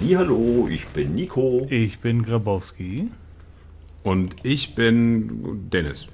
Hallihallo, ich bin Nico. Ich bin Grabowski. Und ich bin Dennis.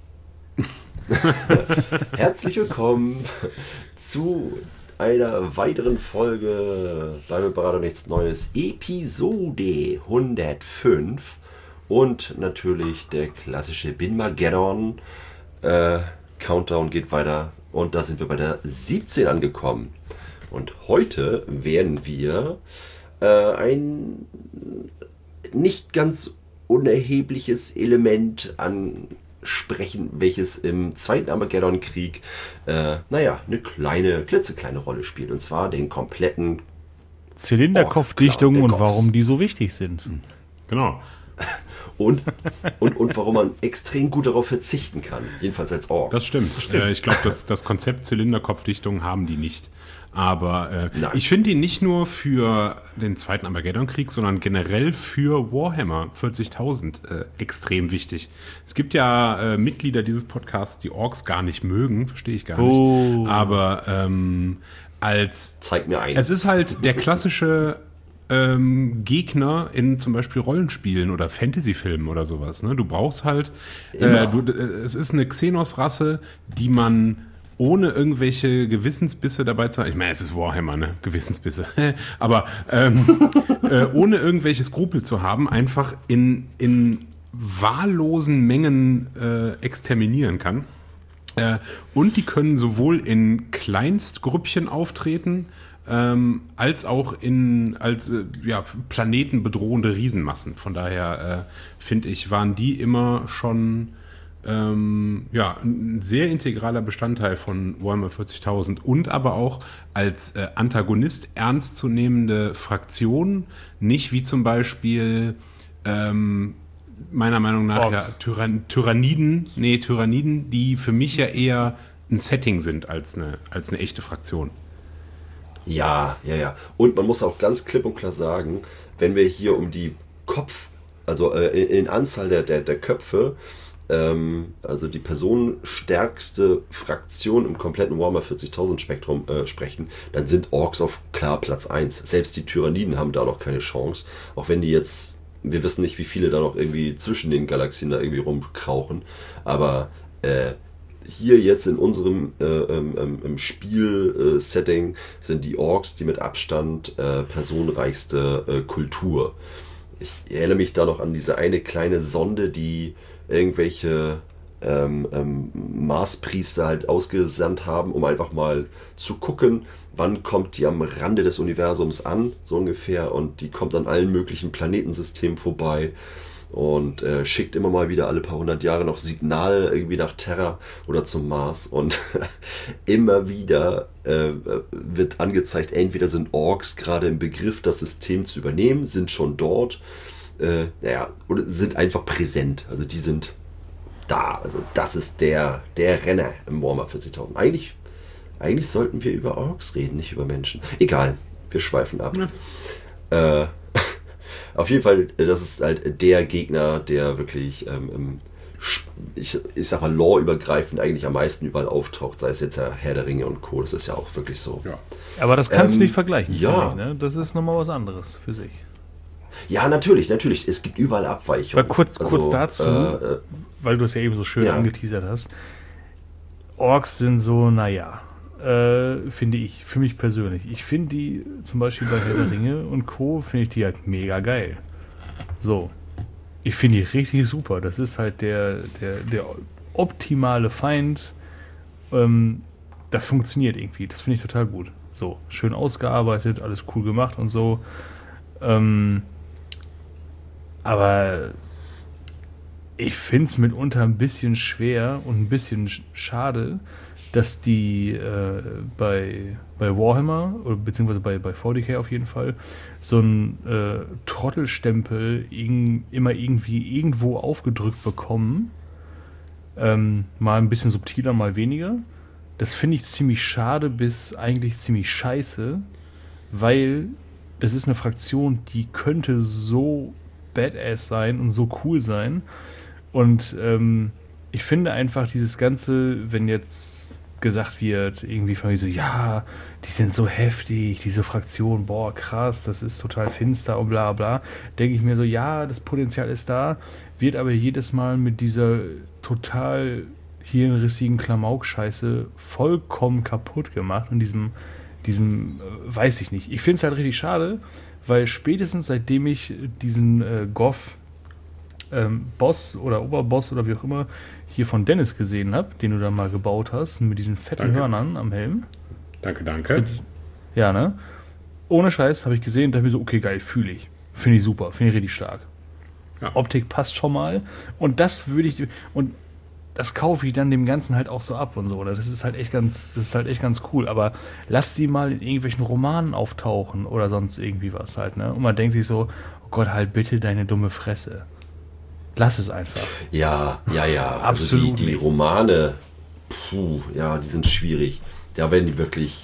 Herzlich willkommen zu einer weiteren Folge Bleibe Berater nichts Neues, Episode 105 und natürlich der klassische Binmageddon. Countdown geht weiter und da sind wir bei der 17 angekommen. Und heute werden wir ein nicht ganz unerhebliches Element ansprechen, welches im Zweiten Armageddon-Krieg eine klitzekleine Rolle spielt. Und zwar den kompletten Zylinderkopfdichtungen und warum die so wichtig sind. Genau. Und warum man extrem gut darauf verzichten kann. Jedenfalls als Ork. Das stimmt. Ich glaube, das Konzept Zylinderkopfdichtung haben die nicht. Aber ich finde die nicht nur für den Zweiten Armageddon-Krieg, sondern generell für Warhammer 40.000 extrem wichtig. Es gibt ja Mitglieder dieses Podcasts, die Orks gar nicht mögen, verstehe ich gar nicht. Aber Zeig mir einen. Es ist halt der klassische Gegner in zum Beispiel Rollenspielen oder Fantasyfilmen oder sowas. Ne? Du brauchst halt, es ist eine Xenos-Rasse, die man ohne irgendwelche Gewissensbisse dabei zu haben, ich meine, es ist Warhammer, ne? Gewissensbisse, aber ohne irgendwelche Skrupel zu haben, einfach in wahllosen Mengen exterminieren kann. Und die können sowohl in Kleinstgrüppchen auftreten, als auch als planetenbedrohende Riesenmassen. Von daher finde ich, waren die immer schon ein sehr integraler Bestandteil von Warhammer 40.000 und aber auch als Antagonist ernstzunehmende Fraktion, nicht wie zum Beispiel meiner Meinung nach Tyranniden, die für mich ja eher ein Setting sind als eine echte Fraktion. Ja. Und man muss auch ganz klipp und klar sagen, wenn wir hier um die in Anzahl der Köpfe, also die personenstärkste Fraktion im kompletten Warhammer 40.000 Spektrum sprechen, dann sind Orks auf klar Platz 1. Selbst die Tyranniden haben da noch keine Chance, auch wenn die jetzt, wir wissen nicht, wie viele da noch irgendwie zwischen den Galaxien da irgendwie rumkrauchen, aber hier jetzt in unserem im Spiel-Setting sind die Orks die mit Abstand personenreichste Kultur. Ich erinnere mich da noch an diese eine kleine Sonde, die irgendwelche Marspriester halt ausgesandt haben, um einfach mal zu gucken, wann kommt die am Rande des Universums an, so ungefähr, und die kommt an allen möglichen Planetensystemen vorbei und schickt immer mal wieder alle paar hundert Jahre noch Signal irgendwie nach Terra oder zum Mars und immer wieder wird angezeigt, entweder sind Orks gerade im Begriff, das System zu übernehmen, sind schon dort, oder sind einfach präsent, also die sind da, also das ist der Renner im Warhammer 40.000. Eigentlich sollten wir über Orks reden, nicht über Menschen. Egal, wir schweifen ab. Ja. Auf jeden Fall, das ist halt der Gegner, der wirklich, ich sag mal, lore-übergreifend eigentlich am meisten überall auftaucht, sei es jetzt ja Herr der Ringe und Co., das ist ja auch wirklich so. Ja. Aber das kannst du nicht vergleichen, ja. finde ich, ne? Das ist nochmal was anderes für sich. Ja, natürlich, es gibt überall Abweichungen. Kurz dazu, weil du es ja eben so schön angeteasert hast, Orks sind so, finde ich, für mich persönlich. Ich finde die, zum Beispiel bei Herr der Ringe und Co., finde ich die halt mega geil. So. Ich finde die richtig super. Das ist halt der optimale Feind. Das funktioniert irgendwie. Das finde ich total gut. So, schön ausgearbeitet, alles cool gemacht und so. Aber ich finde es mitunter ein bisschen schwer und ein bisschen schade, dass die bei Warhammer, oder beziehungsweise bei 40k auf jeden Fall, so einen Trottelstempel immer irgendwie irgendwo aufgedrückt bekommen. Mal ein bisschen subtiler, mal weniger. Das finde ich ziemlich schade bis eigentlich ziemlich scheiße, weil das ist eine Fraktion, die könnte so badass sein und so cool sein. Und ich finde einfach dieses Ganze, wenn jetzt gesagt wird, irgendwie von mir so, ja, die sind so heftig, diese Fraktion, boah, krass, das ist total finster und bla bla, denke ich mir so, ja, das Potenzial ist da, wird aber jedes Mal mit dieser total hirnrissigen Klamauk-Scheiße vollkommen kaputt gemacht und diesem weiß ich nicht. Ich finde es halt richtig schade, weil spätestens seitdem ich diesen Goff Boss oder Oberboss oder wie auch immer hier von Dennis gesehen habe, den du da mal gebaut hast, mit diesen fetten Hörnern am Helm. Danke. Ja, ne? Ohne Scheiß habe ich gesehen und dachte mir so, okay, geil, fühle ich. Finde ich super, finde ich richtig stark. Ja. Optik passt schon mal und das kaufe ich dann dem Ganzen halt auch so ab und so. Das ist halt echt ganz cool. Aber lass die mal in irgendwelchen Romanen auftauchen oder sonst irgendwie was halt, ne? Und man denkt sich so, oh Gott, halt bitte deine dumme Fresse. Lass es einfach. Ja. Absolut. Also die Romane, die sind schwierig. Da werden die wirklich,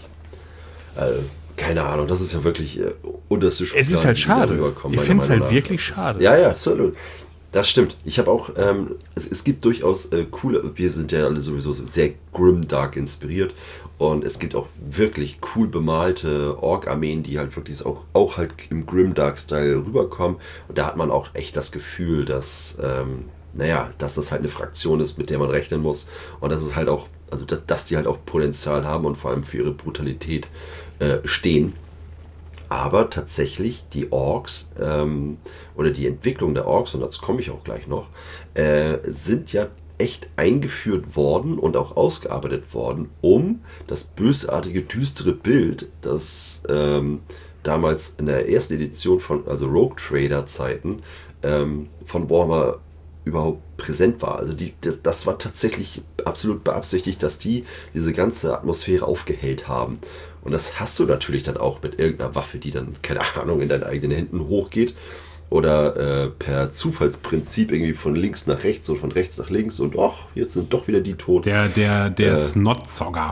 keine Ahnung, das ist ja wirklich unterste Schublade. Es ist halt schade. Ich finde es halt wirklich schade. Ja, absolut. Das stimmt. Ich habe auch, es gibt durchaus coole, wir sind ja alle sowieso sehr grimdark inspiriert und es gibt auch wirklich cool bemalte Ork-Armeen, die halt wirklich auch halt im grimdark-Style rüberkommen und da hat man auch echt das Gefühl, dass, dass das halt eine Fraktion ist, mit der man rechnen muss und dass es halt auch, also dass die halt auch Potenzial haben und vor allem für ihre Brutalität stehen. Aber tatsächlich die Orks oder die Entwicklung der Orks, und dazu komme ich auch gleich noch, sind ja echt eingeführt worden und auch ausgearbeitet worden, um das bösartige, düstere Bild, das damals in der ersten Edition also Rogue Trader Zeiten von Warhammer überhaupt präsent war. Also das war tatsächlich absolut beabsichtigt, dass diese ganze Atmosphäre aufgehellt haben. Und das hast du natürlich dann auch mit irgendeiner Waffe, die dann, keine Ahnung, in deinen eigenen Händen hochgeht. Oder per Zufallsprinzip irgendwie von links nach rechts und von rechts nach links und jetzt sind doch wieder die tot. Der Snotzogger.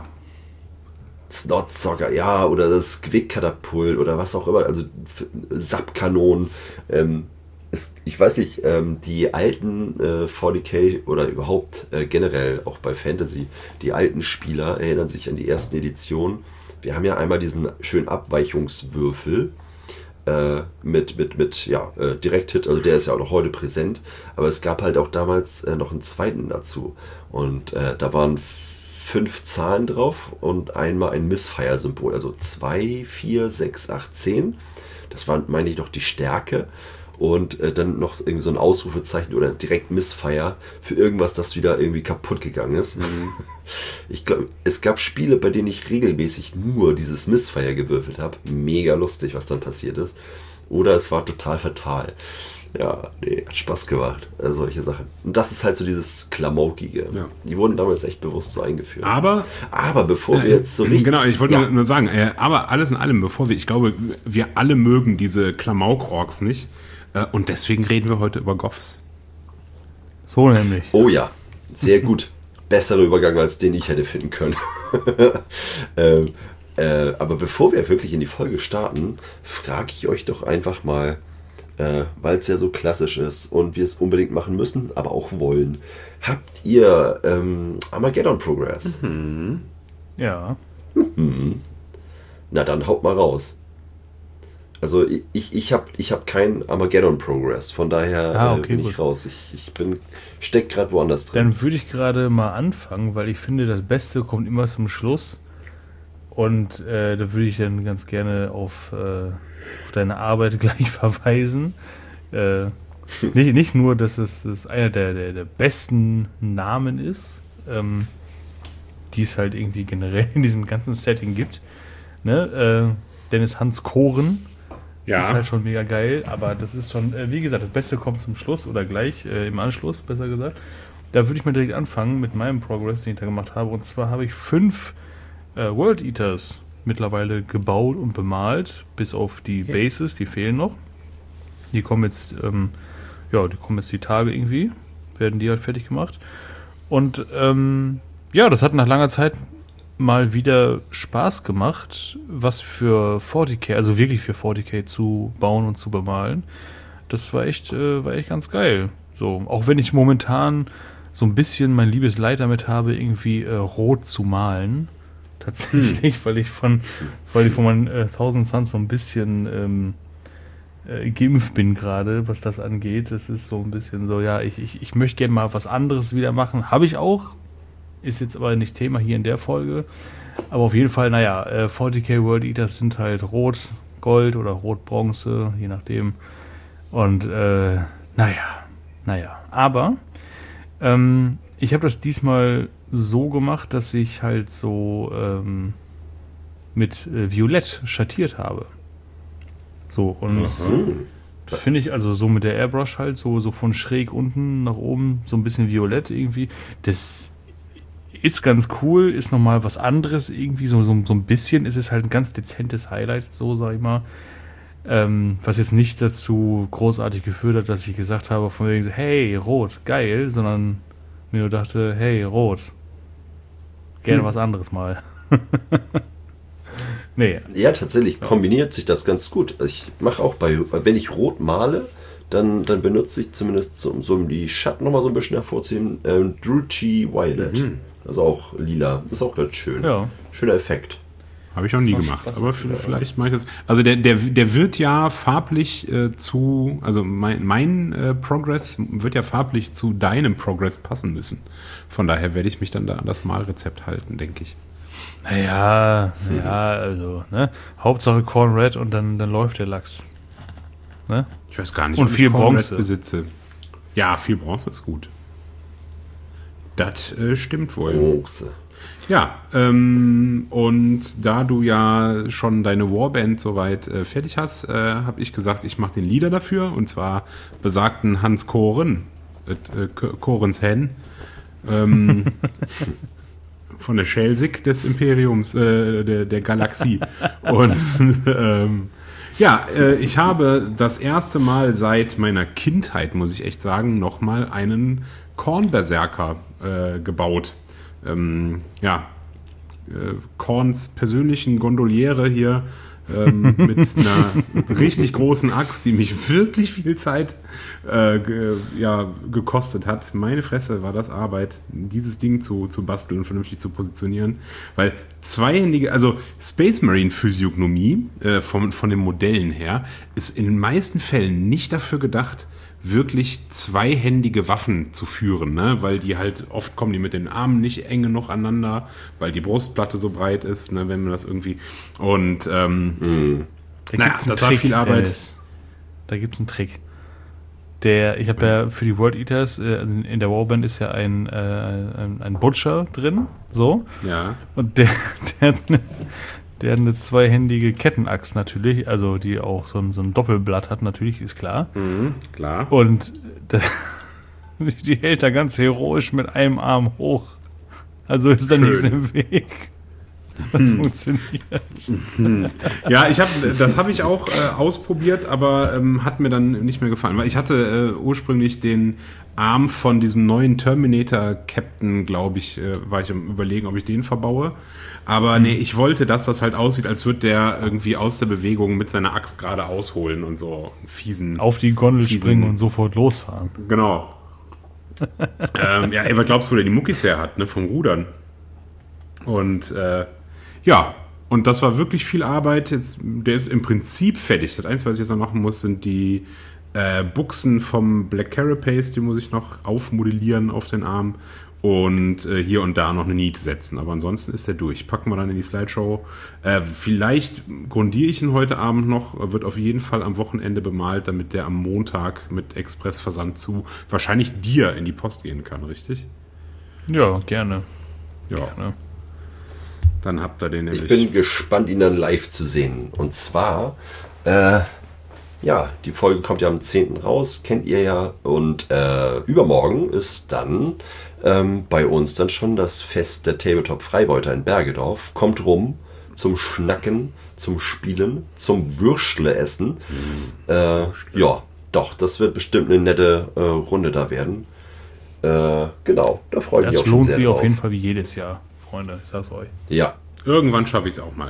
Snotzogger, ja, oder das Quick-Katapult oder was auch immer. Also Sappkanonen. Ich weiß nicht, die alten 40k oder überhaupt generell auch bei Fantasy, die alten Spieler erinnern sich an die ersten Editionen. Wir haben ja einmal diesen schönen Abweichungswürfel mit Direct-Hit, also der ist ja auch noch heute präsent, aber es gab halt auch damals noch einen zweiten dazu und da waren 5 Zahlen drauf und einmal ein Missfire-Symbol, also 2, 4, 6, 8, 10. Das war, meine ich, noch die Stärke. Und dann noch irgendwie so ein Ausrufezeichen oder direkt Missfire für irgendwas, das wieder irgendwie kaputt gegangen ist. Ich glaube, es gab Spiele, bei denen ich regelmäßig nur dieses Missfire gewürfelt habe. Mega lustig, was dann passiert ist. Oder es war total fatal. Ja, nee, hat Spaß gemacht. Solche Sachen. Und das ist halt so dieses Klamaukige. Ja. Die wurden damals echt bewusst so eingeführt. Aber bevor wir jetzt so richtig... Genau, ich wollte nur sagen, aber alles in allem, ich glaube, wir alle mögen diese Klamauk-Orks nicht. Und deswegen reden wir heute über Goffs. So nämlich. Oh ja, sehr gut. Besserer Übergang, als den ich hätte finden können. Aber bevor wir wirklich in die Folge starten, frage ich euch doch einfach mal, weil es ja so klassisch ist und wir es unbedingt machen müssen, aber auch wollen. Habt ihr Armageddon Progress? Mhm. Ja. Na dann haut mal raus. Also ich hab keinen Armageddon Progress, von daher bin ich raus. Ich steck gerade woanders drin. Dann würde ich gerade mal anfangen, weil ich finde, das Beste kommt immer zum Schluss. Und da würde ich dann ganz gerne auf deine Arbeit gleich verweisen. Nicht nur, dass es einer der besten Namen ist, die es halt irgendwie generell in diesem ganzen Setting gibt. Ne? Dennis Hans Koren. Ja. Ist halt schon mega geil, aber das ist schon, wie gesagt, das Beste kommt zum Schluss oder gleich im Anschluss, besser gesagt. Da würde ich mal direkt anfangen mit meinem Progress, den ich da gemacht habe. Und zwar habe ich 5 World Eaters mittlerweile gebaut und bemalt, bis auf die Bases, die fehlen noch. Die kommen jetzt, die Tage irgendwie, werden die halt fertig gemacht. Und das hat nach langer Zeit mal wieder Spaß gemacht, was für 40k, also wirklich für 40k zu bauen und zu bemalen. Das war echt ganz geil. So, auch wenn ich momentan so ein bisschen mein liebes Leid damit habe, irgendwie rot zu malen. Tatsächlich, weil ich von meinen 1000 Suns so ein bisschen geimpft bin gerade, was das angeht. Das ist so ein bisschen so, ja, ich möchte gerne mal was anderes wieder machen. Habe ich auch. Ist jetzt aber nicht Thema hier in der Folge. Aber auf jeden Fall, 40k World Eaters sind halt rot, Gold oder rot, Bronze, je nachdem. Und aber ich habe das diesmal so gemacht, dass ich halt so mit Violett schattiert habe. So, und das finde ich, also so mit der Airbrush halt, so von schräg unten nach oben, so ein bisschen violett irgendwie. Das ist ganz cool, ist nochmal was anderes irgendwie, so ein bisschen ist es halt ein ganz dezentes Highlight, so sag ich mal. Was jetzt nicht dazu großartig geführt hat, dass ich gesagt habe, von wegen so, hey, rot, geil, sondern mir nur dachte, hey, rot, gerne was anderes mal. Nee. Ja, tatsächlich kombiniert sich das ganz gut. Ich mache auch wenn ich rot male, dann benutze ich zumindest so um die Schatten nochmal so ein bisschen hervorzuheben, Druchii Violet. Also auch lila. Ist auch ganz schön. Ja. Schöner Effekt. Habe ich noch nie gemacht, aber vielleicht mache ich das. Also der wird ja farblich also mein Progress wird ja farblich zu deinem Progress passen müssen. Von daher werde ich mich dann da an das Malrezept halten, denke ich. Also, ne? Hauptsache Corn Red und dann läuft der Lachs. Ne? Ich weiß gar nicht, und viel Corn Bronze Red besitze. Ja, viel Bronze ist gut. Das stimmt wohl. Bronze. Ja, und da du ja schon deine Warband soweit fertig hast, habe ich gesagt, ich mache den Leader dafür, und zwar besagten Hans Koren, Korens Hen, von der Schelsig des Imperiums, der Galaxie. Und ich habe das erste Mal seit meiner Kindheit, muss ich echt sagen, nochmal einen Korn-Berserker gebaut. Korns persönlichen Gondoliere hier mit einer richtig großen Axt, die mich wirklich viel Zeit gekostet hat. Meine Fresse, war das Arbeit, dieses Ding zu basteln und vernünftig zu positionieren. Weil zweihändige, also Space Marine Physiognomie von den Modellen her, ist in den meisten Fällen nicht dafür gedacht, wirklich zweihändige Waffen zu führen, ne? Weil die halt, oft kommen die mit den Armen nicht eng genug aneinander, weil die Brustplatte so breit ist, ne? Wenn man das irgendwie, und das war viel Arbeit. Da gibt es einen Trick. Ich habe ja für die World Eaters, in der Warband ist ja ein Butcher drin, so. Ja. Und der hat eine zweihändige Kettenaxt natürlich, also die auch so ein Doppelblatt hat, natürlich, ist klar. Klar. Und die hält da ganz heroisch mit einem Arm hoch. Also ist da nichts im Weg. Das funktioniert. Ja, das habe ich auch ausprobiert, aber hat mir dann nicht mehr gefallen. Weil ich hatte ursprünglich den Arm von diesem neuen Terminator-Captain, glaube ich, war ich am Überlegen, ob ich den verbaue. Aber nee, ich wollte, dass das halt aussieht, als würde der irgendwie aus der Bewegung mit seiner Axt gerade ausholen und so fiesen. Auf die Gondel springen und sofort losfahren. Genau. Was glaubst du, wo der die Muckis her hat, ne? Vom Rudern. Und und das war wirklich viel Arbeit. Der ist im Prinzip fertig. Das Einzige, was ich jetzt noch machen muss, sind die Buchsen vom Black Carapace. Die muss ich noch aufmodellieren auf den Arm. Und hier und da noch eine Niete setzen. Aber ansonsten ist der durch. Packen wir dann in die Slideshow. Vielleicht grundiere ich ihn heute Abend noch. Wird auf jeden Fall am Wochenende bemalt, damit der am Montag mit Expressversand zu wahrscheinlich dir in die Post gehen kann, richtig? Ja, gerne. Ja. Gerne. Dann habt ihr den nämlich. Ich bin gespannt, ihn dann live zu sehen. Und zwar, die Folge kommt ja am 10. raus, kennt ihr ja. Und übermorgen ist dann bei uns dann schon das Fest der Tabletop-Freibeuter in Bergedorf. Kommt rum zum Schnacken, zum Spielen, zum Würstle essen. Das wird bestimmt eine nette Runde da werden. Genau, da freue ich mich auch schon sehr drauf. Das lohnt sich auf jeden Fall wie jedes Jahr, Freunde, ich sag's euch. Ja. Irgendwann schaffe ich es auch mal.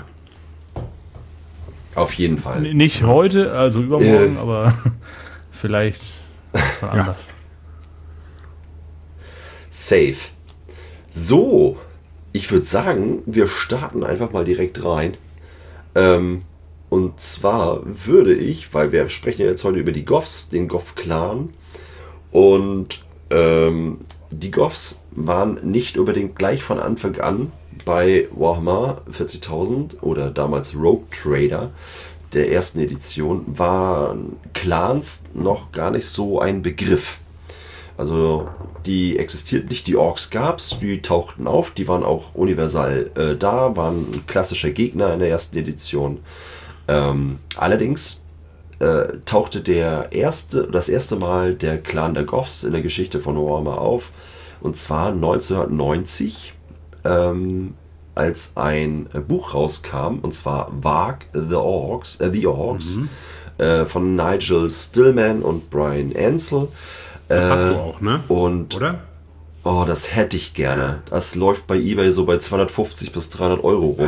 Auf jeden Fall. Nicht heute, also übermorgen, aber vielleicht von anders. Safe. So, ich würde sagen, wir starten einfach mal direkt rein. Und zwar würde ich, weil wir sprechen ja jetzt heute über die Goths, den Goth-Clan. Und die Goths waren nicht unbedingt gleich von Anfang an bei Warhammer 40.000 oder damals Rogue Trader der ersten Edition, waren Clans noch gar nicht so ein Begriff. Also die existierten nicht, die Orks gab es, die tauchten auf, die waren auch universal da, waren ein klassischer Gegner in der ersten Edition. Allerdings tauchte das erste Mal der Clan der Goths in der Geschichte von Warhammer auf, und zwar 1990, als ein Buch rauskam, und zwar Varg the Orcs, von Nigel Stillman und Brian Ansel. Das hast du auch, ne? Oder? Oh, das hätte ich gerne. Das läuft bei eBay so bei 250 bis 300 Euro rum.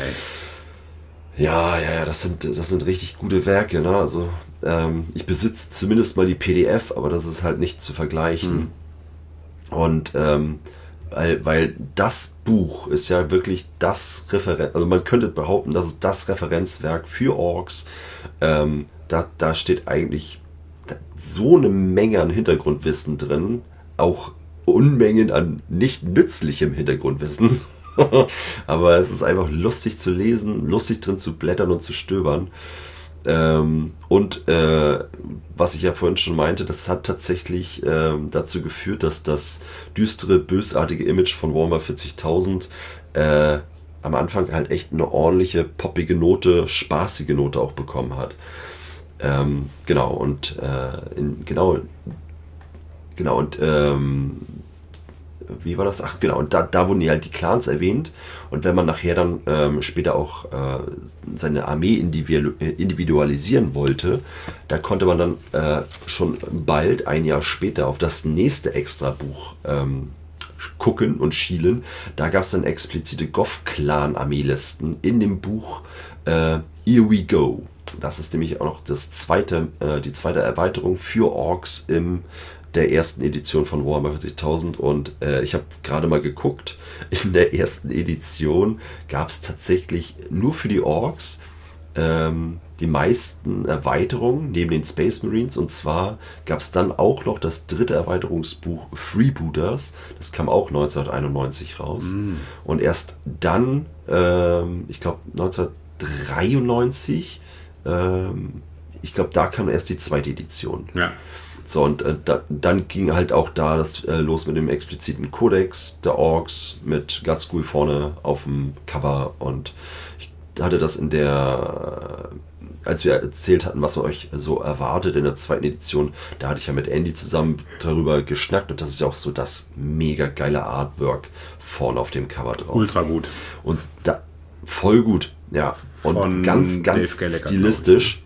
Ja, das sind richtig gute Werke, ne? Also ich besitze zumindest mal die PDF, aber das ist halt nicht zu vergleichen. Und weil das Buch ist ja wirklich das Referenz, also man könnte behaupten, das ist das Referenzwerk für Orks. Da steht eigentlich so eine Menge an Hintergrundwissen drin, auch Unmengen an nicht nützlichem Hintergrundwissen. Aber es ist einfach lustig zu lesen, lustig drin zu blättern und zu stöbern. Was ich ja vorhin schon meinte, das hat tatsächlich dazu geführt, dass das düstere, bösartige Image von Warhammer 40.000 am Anfang halt echt eine ordentliche, poppige Note, spaßige Note auch bekommen hat. Wie war das? Ach genau, und da wurden halt die Clans erwähnt, und wenn man nachher dann später auch seine Armee individualisieren wollte, da konnte man dann schon bald, ein Jahr später, auf das nächste Extra-Buch gucken und schielen. Da gab es dann explizite Goth-Clan-Armeelisten in dem Buch Here We Go. Das ist nämlich auch noch die zweite Erweiterung für Orks in der ersten Edition von Warhammer 40.000, und ich habe gerade mal geguckt, in der ersten Edition gab es tatsächlich nur für die Orks die meisten Erweiterungen neben den Space Marines, und zwar gab es dann auch noch das dritte Erweiterungsbuch Freebooters, das kam auch 1991 raus, und erst dann, ich glaube 1993, ich glaube, da kam erst die zweite Edition. Ja. So, und dann ging halt auch da das los mit dem expliziten Kodex der Orks mit Gutskull vorne auf dem Cover, und ich hatte das als wir erzählt hatten, was euch so erwartet in der zweiten Edition, da hatte ich ja mit Andy zusammen darüber geschnackt, und das ist ja auch so das mega geile Artwork vorne auf dem Cover drauf. Ultra gut. Und da voll gut, ja. Und ganz stilistisch.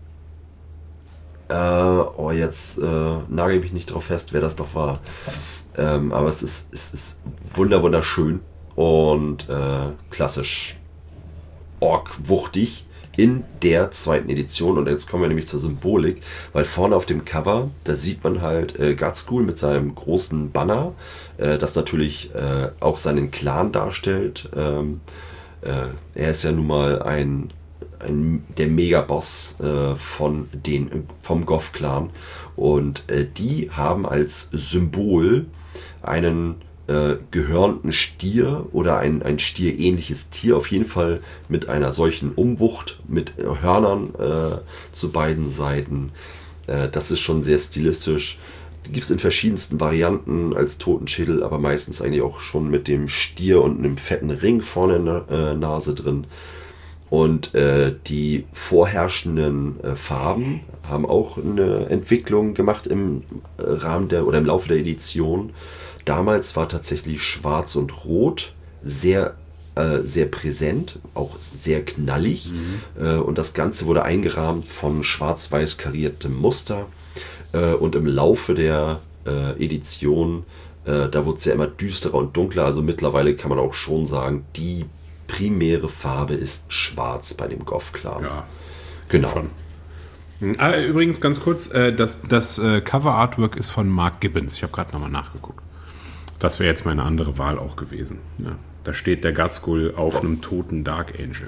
Jetzt nagel ich mich nicht drauf fest, wer das doch war. Aber es ist wunderschön und klassisch orkwuchtig in der zweiten Edition. Und jetzt kommen wir nämlich zur Symbolik, weil vorne auf dem Cover, da sieht man halt Gutskull mit seinem großen Banner, das natürlich auch seinen Clan darstellt. Er ist ja nun mal der Megaboss vom Goth-Clan, und die haben als Symbol einen gehörnten Stier oder ein stierähnliches Tier, auf jeden Fall mit einer solchen Umwucht, mit Hörnern zu beiden Seiten. Das ist schon sehr stilistisch. Die gibt es in verschiedensten Varianten als Totenschädel, aber meistens eigentlich auch schon mit dem Stier und einem fetten Ring vorne in der Nase drin. Und die vorherrschenden Farben haben auch eine Entwicklung gemacht im Laufe der Edition. Damals war tatsächlich Schwarz und Rot sehr präsent, auch sehr knallig. Und das Ganze wurde eingerahmt von schwarz-weiß kariertem Muster. Und im Laufe der Edition, da wurde es ja immer düsterer und dunkler. Also mittlerweile kann man auch schon sagen, die primäre Farbe ist schwarz bei dem Goth-Clan. Ja, genau. Schon. Übrigens ganz kurz, das Cover-Artwork ist von Mark Gibbons. Ich habe gerade nochmal nachgeguckt. Das wäre jetzt meine andere Wahl auch gewesen. Ja. Da steht der Ghazghkull auf einem toten Dark Angel.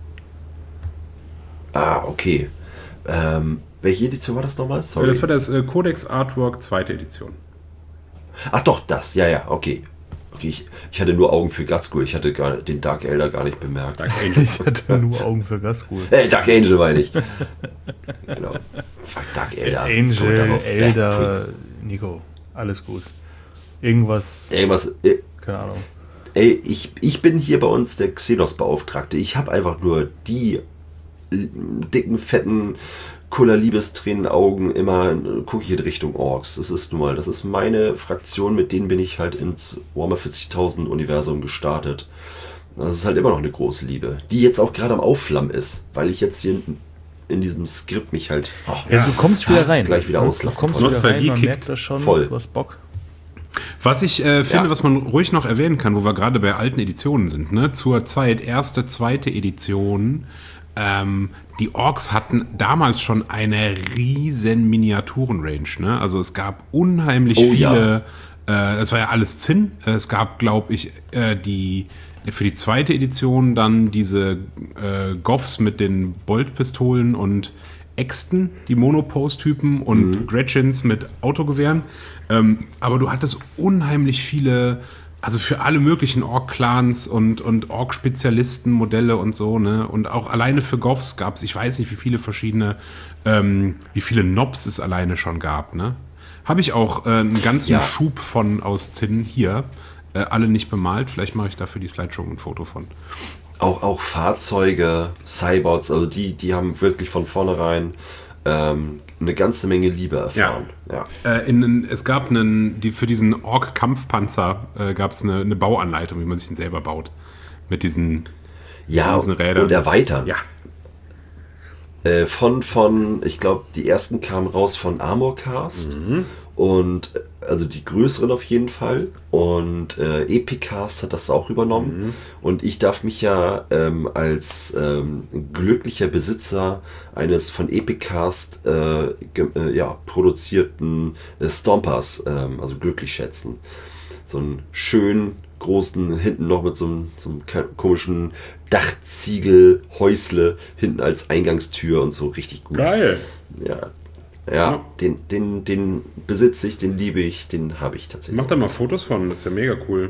Ah, okay. Welche Edition war das nochmal? Sorry. Das war das Codex Artwork 2. Edition. Ach doch, das. Ja, okay. Okay, ich hatte nur Augen für Ghazghkull. Ich hatte den Dark Elder gar nicht bemerkt. Dark Angel. Ich hatte nur Augen für Ghazghkull. Dark Angel meine ich. Genau. Fuck, Dark Elder. Angel, Elder, Nico, alles gut. Irgendwas, keine Ahnung. Ey, ich bin hier bei uns der Xenos-Beauftragte. Ich habe einfach nur die dicken, fetten Kuller-Liebestränen-Augen immer, gucke ich in Richtung Orks. Das ist meine Fraktion, mit denen bin ich halt ins Warhammer 40.000 Universum gestartet. Das ist halt immer noch eine große Liebe, die jetzt auch gerade am Aufflammen ist, weil ich jetzt hier in diesem Skript mich halt... du kommst wieder rein. Gleich wieder auslassen. Du kommst wieder rein, man merkt das schon, voll. Du hast Bock. Was ich finde, was man ruhig noch erwähnen kann, wo wir gerade bei alten Editionen sind, ne? Zur Zeit, erste, zweite Edition, die Orks hatten damals schon eine riesen Miniaturen-Range, ne? Also es gab unheimlich viele, das war ja alles Zinn, es gab, glaube ich, für die zweite Edition dann diese Goffs mit den Boltpistolen und Äxten, die Monopose-Typen und Gretchens mit Autogewehren. Aber du hattest unheimlich viele, also für alle möglichen Ork-Clans und Ork-Spezialisten, Modelle und so, ne? Und auch alleine für Goffs gab es, ich weiß nicht, wie viele verschiedene, wie viele Nobs es alleine schon gab, ne? Habe ich auch einen ganzen Schub von aus Zinn hier. Alle nicht bemalt, vielleicht mache ich dafür die Slideshow ein Foto von. Auch Fahrzeuge, Cyborgs, also die haben wirklich von vornherein eine ganze Menge Liebe erfahren. Ja. Es gab für diesen Ork-Kampfpanzer gab es eine Bauanleitung, wie man sich ihn selber baut. Mit diesen Rädern. Und erweitern. Ja. Ich glaube, die ersten kamen raus von Armorcast. Und also die größeren auf jeden Fall. Und Epicast hat das auch übernommen. Und ich darf mich ja als glücklicher Besitzer eines von Epicast produzierten Stompers also glücklich schätzen. So einen schönen großen, hinten noch mit so einem komischen Dachziegel-Häusle hinten als Eingangstür und so, richtig gut. Geil! Ja, den besitze ich, den liebe ich, den habe ich tatsächlich. Mach da mal Fotos von, das ist ja mega cool.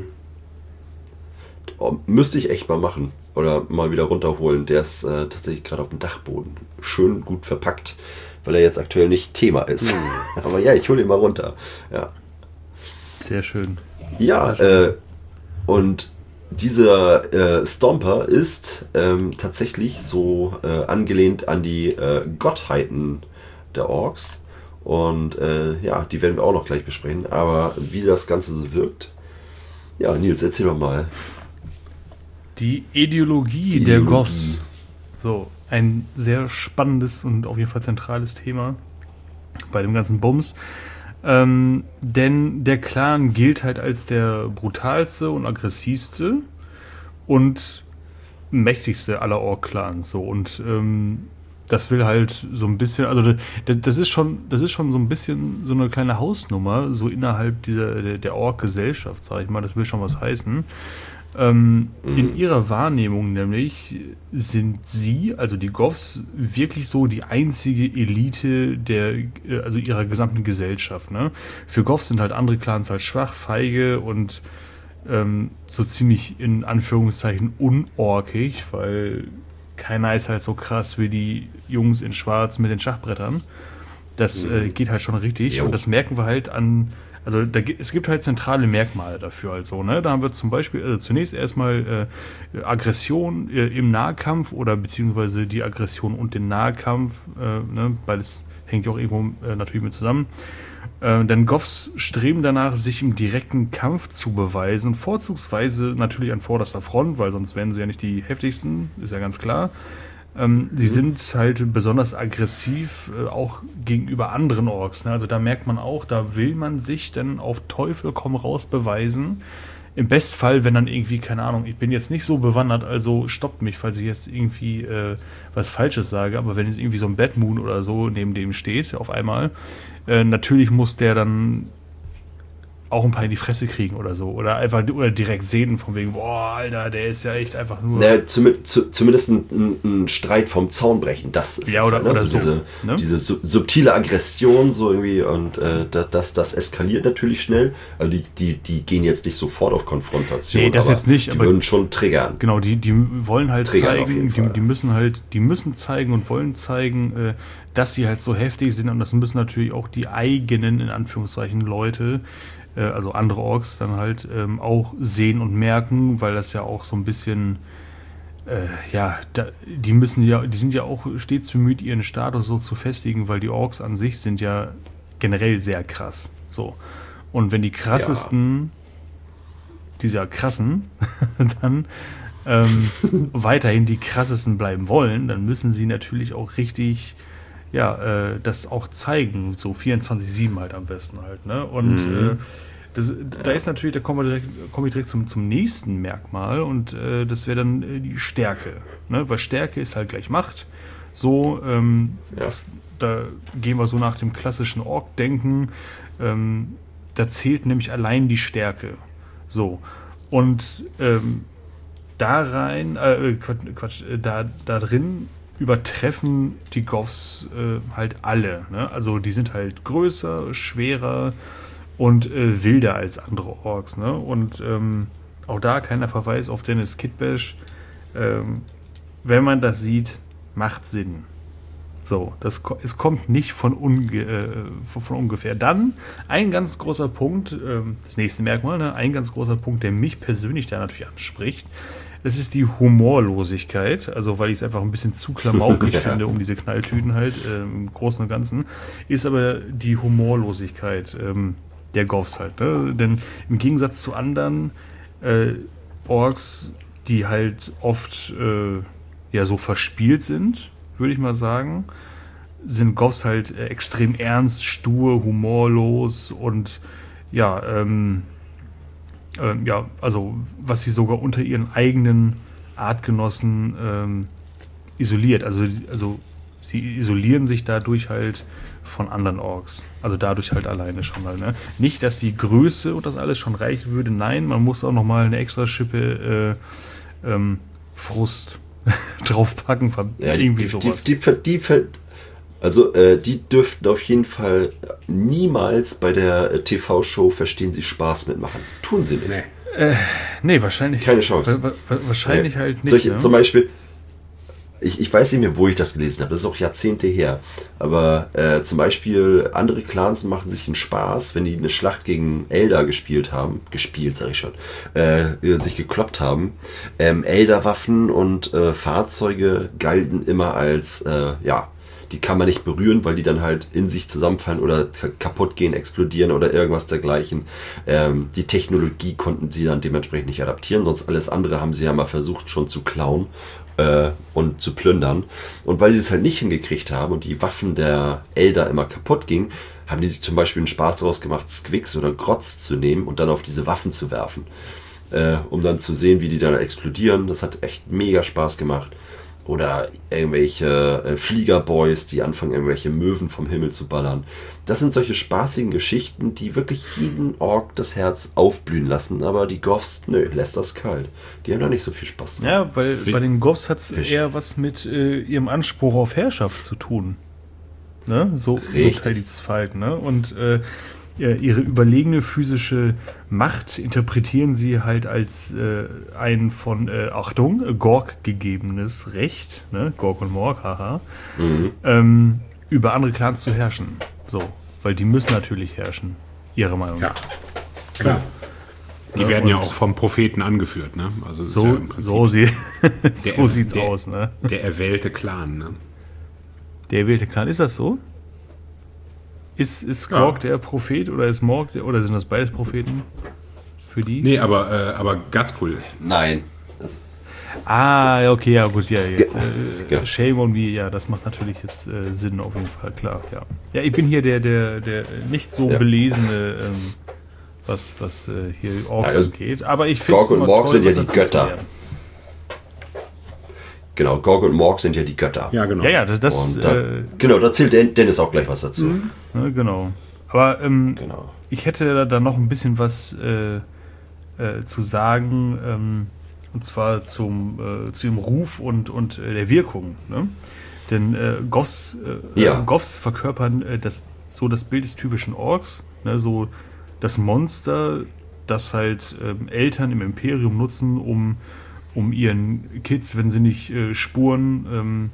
Müsste ich echt mal machen oder mal wieder runterholen. Der ist tatsächlich gerade auf dem Dachboden. Schön gut verpackt, weil er jetzt aktuell nicht Thema ist. Aber ja, ich hole ihn mal runter. Ja. Sehr schön. Ja, und dieser Stomper ist tatsächlich so angelehnt an die Gottheiten der Orks. Und die werden wir auch noch gleich besprechen. Aber wie das Ganze so wirkt, ja, Nils, erzähl doch mal. Die Ideologie der Goths. So, ein sehr spannendes und auf jeden Fall zentrales Thema bei dem ganzen Bums. Denn der Clan gilt halt als der brutalste und aggressivste und mächtigste aller Ork-Clans. So, und das will halt so ein bisschen, also das ist schon so ein bisschen so eine kleine Hausnummer, so innerhalb der Ork-Gesellschaft, sag ich mal, das will schon was heißen. In ihrer Wahrnehmung nämlich sind sie, also die Goths, wirklich so die einzige Elite also ihrer gesamten Gesellschaft. Ne? Für Goths sind halt andere Clans halt schwach, feige und so ziemlich in Anführungszeichen unorkig, weil keiner ist halt so krass wie die Jungs in Schwarz mit den Schachbrettern. Das geht halt schon richtig. Und das merken wir halt an. Also es gibt halt zentrale Merkmale dafür. Also, ne? Da haben wir zum Beispiel zunächst erstmal Aggression im Nahkampf oder beziehungsweise die Aggression und den Nahkampf, ne? Weil es hängt ja auch irgendwo natürlich mit zusammen. Denn Goths streben danach, sich im direkten Kampf zu beweisen, vorzugsweise natürlich an vorderster Front, weil sonst wären sie ja nicht die heftigsten, ist ja ganz klar. Sie sind halt besonders aggressiv, auch gegenüber anderen Orks. Ne? Also da merkt man auch, da will man sich dann auf Teufel komm raus beweisen. Im Bestfall, wenn dann irgendwie, keine Ahnung, ich bin jetzt nicht so bewandert, also stoppt mich, falls ich jetzt irgendwie was Falsches sage, aber wenn jetzt irgendwie so ein Bad Moon oder so neben dem steht, auf einmal, natürlich muss der dann auch ein paar in die Fresse kriegen oder so. Oder einfach oder direkt sehen von wegen, boah, Alter, der ist ja echt einfach nur... Naja, zumindest ein Streit vom Zaun brechen, das ist ja, es. Oder so, diese, ne? diese subtile Aggression so irgendwie und das eskaliert natürlich schnell. Also die gehen jetzt nicht sofort auf Konfrontation. Nee, das jetzt nicht. Die würden schon triggern. Genau, die wollen halt triggern zeigen, die müssen zeigen und wollen zeigen, dass sie halt so heftig sind und das müssen natürlich auch die eigenen, in Anführungszeichen, Leute, also andere Orks dann halt auch sehen und merken, weil das ja auch so ein bisschen, die sind ja auch stets bemüht, ihren Status so zu festigen, weil die Orks an sich sind ja generell sehr krass. So. Und wenn die krassesten dieser krassen dann weiterhin die krassesten bleiben wollen, dann müssen sie natürlich auch richtig das auch zeigen, so 24/7 halt am besten halt, ne? Und da ist natürlich, da komme ich direkt zum nächsten Merkmal und das wäre dann die Stärke, ne? Weil Stärke ist halt gleich Macht. So, da gehen wir so nach dem klassischen Ork-Denken, da zählt nämlich allein die Stärke. So. Und da drin übertreffen die Goths halt alle. Ne? Also die sind halt größer, schwerer und wilder als andere Orks. Ne? Und auch da kleiner Verweis auf Dennis Kitbash. Wenn man das sieht, macht Sinn. So, es kommt nicht von ungefähr. Dann ein ganz großer Punkt, das nächste Merkmal, ne? Ein ganz großer Punkt, der mich persönlich da natürlich anspricht, das ist die Humorlosigkeit, also weil ich es einfach ein bisschen zu klamaukig finde, um diese Knalltüten halt im Großen und Ganzen, ist aber die Humorlosigkeit der Goths halt. Ne? Denn im Gegensatz zu anderen Orks, die halt oft so verspielt sind, würde ich mal sagen, sind Goths halt extrem ernst, stur, humorlos und also was sie sogar unter ihren eigenen Artgenossen isoliert. Also sie isolieren sich dadurch halt von anderen Orks. Also dadurch halt alleine schon mal. Ne? Nicht, dass die Größe und das alles schon reichen würde. Nein, man muss auch nochmal eine extra Schippe Frust draufpacken. Irgendwie sowas. Die dürften auf jeden Fall niemals bei der TV-Show Verstehen Sie Spaß mitmachen. Tun sie nicht. Nee, wahrscheinlich. Keine Chance. Wahrscheinlich halt nicht. Ne? Zum Beispiel, ich weiß nicht mehr, wo ich das gelesen habe. Das ist auch Jahrzehnte her. Aber zum Beispiel, andere Clans machen sich einen Spaß, wenn die eine Schlacht gegen Eldar sich gekloppt haben. Eldar-Waffen und Fahrzeuge galten immer als, die kann man nicht berühren, weil die dann halt in sich zusammenfallen oder kaputt gehen, explodieren oder irgendwas dergleichen. Die Technologie konnten sie dann dementsprechend nicht adaptieren, sonst alles andere haben sie ja mal versucht schon zu klauen und zu plündern. Und weil sie es halt nicht hingekriegt haben und die Waffen der Eldar immer kaputt gingen, haben die sich zum Beispiel einen Spaß daraus gemacht, Squix oder Grotz zu nehmen und dann auf diese Waffen zu werfen. Um dann zu sehen, wie die dann explodieren. Das hat echt mega Spaß gemacht. Oder irgendwelche Fliegerboys, die anfangen, irgendwelche Möwen vom Himmel zu ballern. Das sind solche spaßigen Geschichten, die wirklich jeden Ork das Herz aufblühen lassen. Aber die Goths, lässt das kalt. Die haben da nicht so viel Spaß dran. Ja, weil bei den Goths hat es eher was mit ihrem Anspruch auf Herrschaft zu tun. Ne? So Teil dieses Verhalten. Ne? Und ihre überlegene physische Macht interpretieren sie halt als ein von, Gork gegebenes Recht, ne? Gork und Morg, haha, über andere Clans zu herrschen. So, weil die müssen natürlich herrschen, ihrer Meinung nach. Ja, klar. Die werden ja auch vom Propheten angeführt, ne? Also so, ja im Prinzip so sieht's aus, ne? Der erwählte Clan, ne? Der erwählte Clan, ist das so? Ist Gork der Prophet oder ist Morg oder sind das beides Propheten für die? Nee, aber Gatzkul. Nein. Okay, ja gut, ja, jetzt Shame on me, ja, das macht natürlich jetzt Sinn auf jeden Fall, klar, ja. Ja, ich bin hier der nicht so belesene, was hier Orks angeht, aber ich finde Gork und Morg sind ja die Götter. Genau, Gork und Morg sind ja die Götter. Ja, genau. Ja, da zählt Dennis auch gleich was dazu. Ja, genau. Aber ich hätte da noch ein bisschen was zu sagen, und zwar zu dem Ruf und der Wirkung. Ne? Denn Goths verkörpern das Bild des typischen Orks, ne? So das Monster, das halt Eltern im Imperium nutzen, um ihren Kids, wenn sie nicht spuren,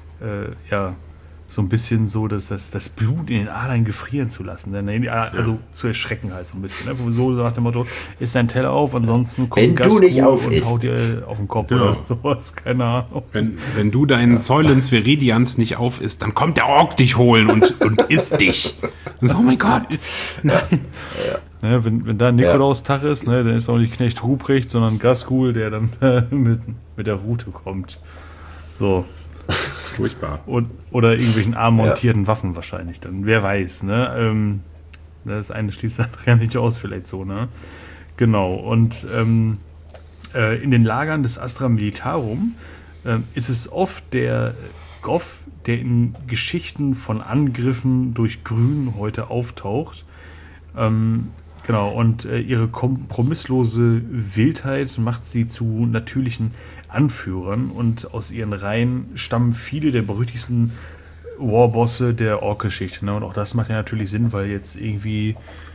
so ein bisschen so, dass das Blut in den Adern gefrieren zu lassen. Also zu erschrecken halt so ein bisschen. Ne? So nach dem Motto, isst dein Teller auf, ansonsten kommt Gaskuhl und haut dir auf den Kopf oder sowas. Keine Ahnung. Wenn du deinen Soylent Viridians nicht auf isst, dann kommt der Ork dich holen und isst dich. Und so, oh mein Gott, nein. Ja, wenn da Nikolaustag ist, ne, dann ist auch nicht Knecht Ruprecht, sondern Gaskuhl, der dann mit der Rute kommt. So. Furchtbar. Oder irgendwelchen armmontierten Waffen wahrscheinlich dann. Wer weiß, ne? Das eine schließt dann ja nicht aus, vielleicht so, ne? Genau. Und in den Lagern des Astra Militarum ist es oft der Goth, der in Geschichten von Angriffen durch Grün heute auftaucht. Genau, und ihre kompromisslose Wildheit macht sie zu natürlichen Anführern und aus ihren Reihen stammen viele der berüchtigsten Warbosse der Ork-Geschichte. Ne? Und auch das macht ja natürlich Sinn, weil jetzt irgendwie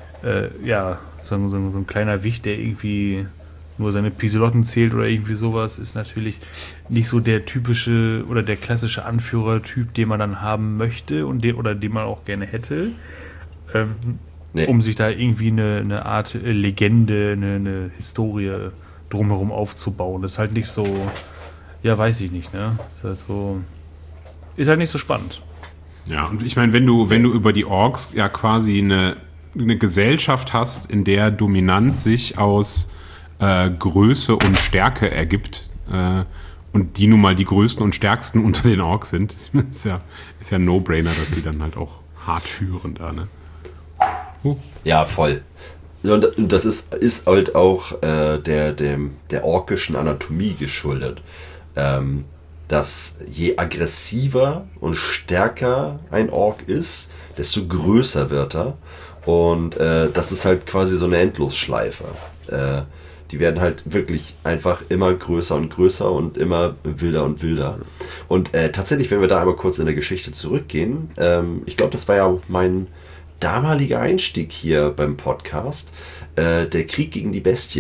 so ein kleiner Wicht, der irgendwie nur seine Piselotten zählt oder irgendwie sowas, ist natürlich nicht so der typische oder der klassische Anführertyp, den man dann haben möchte und den man auch gerne hätte. Um sich da irgendwie eine Art Legende, eine Historie drumherum aufzubauen. Das ist halt nicht so, weiß ich nicht, ne? Ist halt nicht so spannend. Ja, und ich meine, wenn du über die Orks ja quasi eine Gesellschaft hast, in der Dominanz sich aus Größe und Stärke ergibt, und die nun mal die größten und stärksten unter den Orks sind, ist ja ein No-Brainer, dass die dann halt auch hart führen da, ne? Ja, voll. Und das ist halt auch der orkischen Anatomie geschuldet. Dass je aggressiver und stärker ein Ork ist, desto größer wird er. Und das ist halt quasi so eine Endlosschleife. Die werden halt wirklich einfach immer größer und größer und immer wilder und wilder. Und tatsächlich, wenn wir da einmal kurz in der Geschichte zurückgehen, ich glaube, das war ja mein damaliger Einstieg hier beim Podcast, der Krieg gegen die Bestie.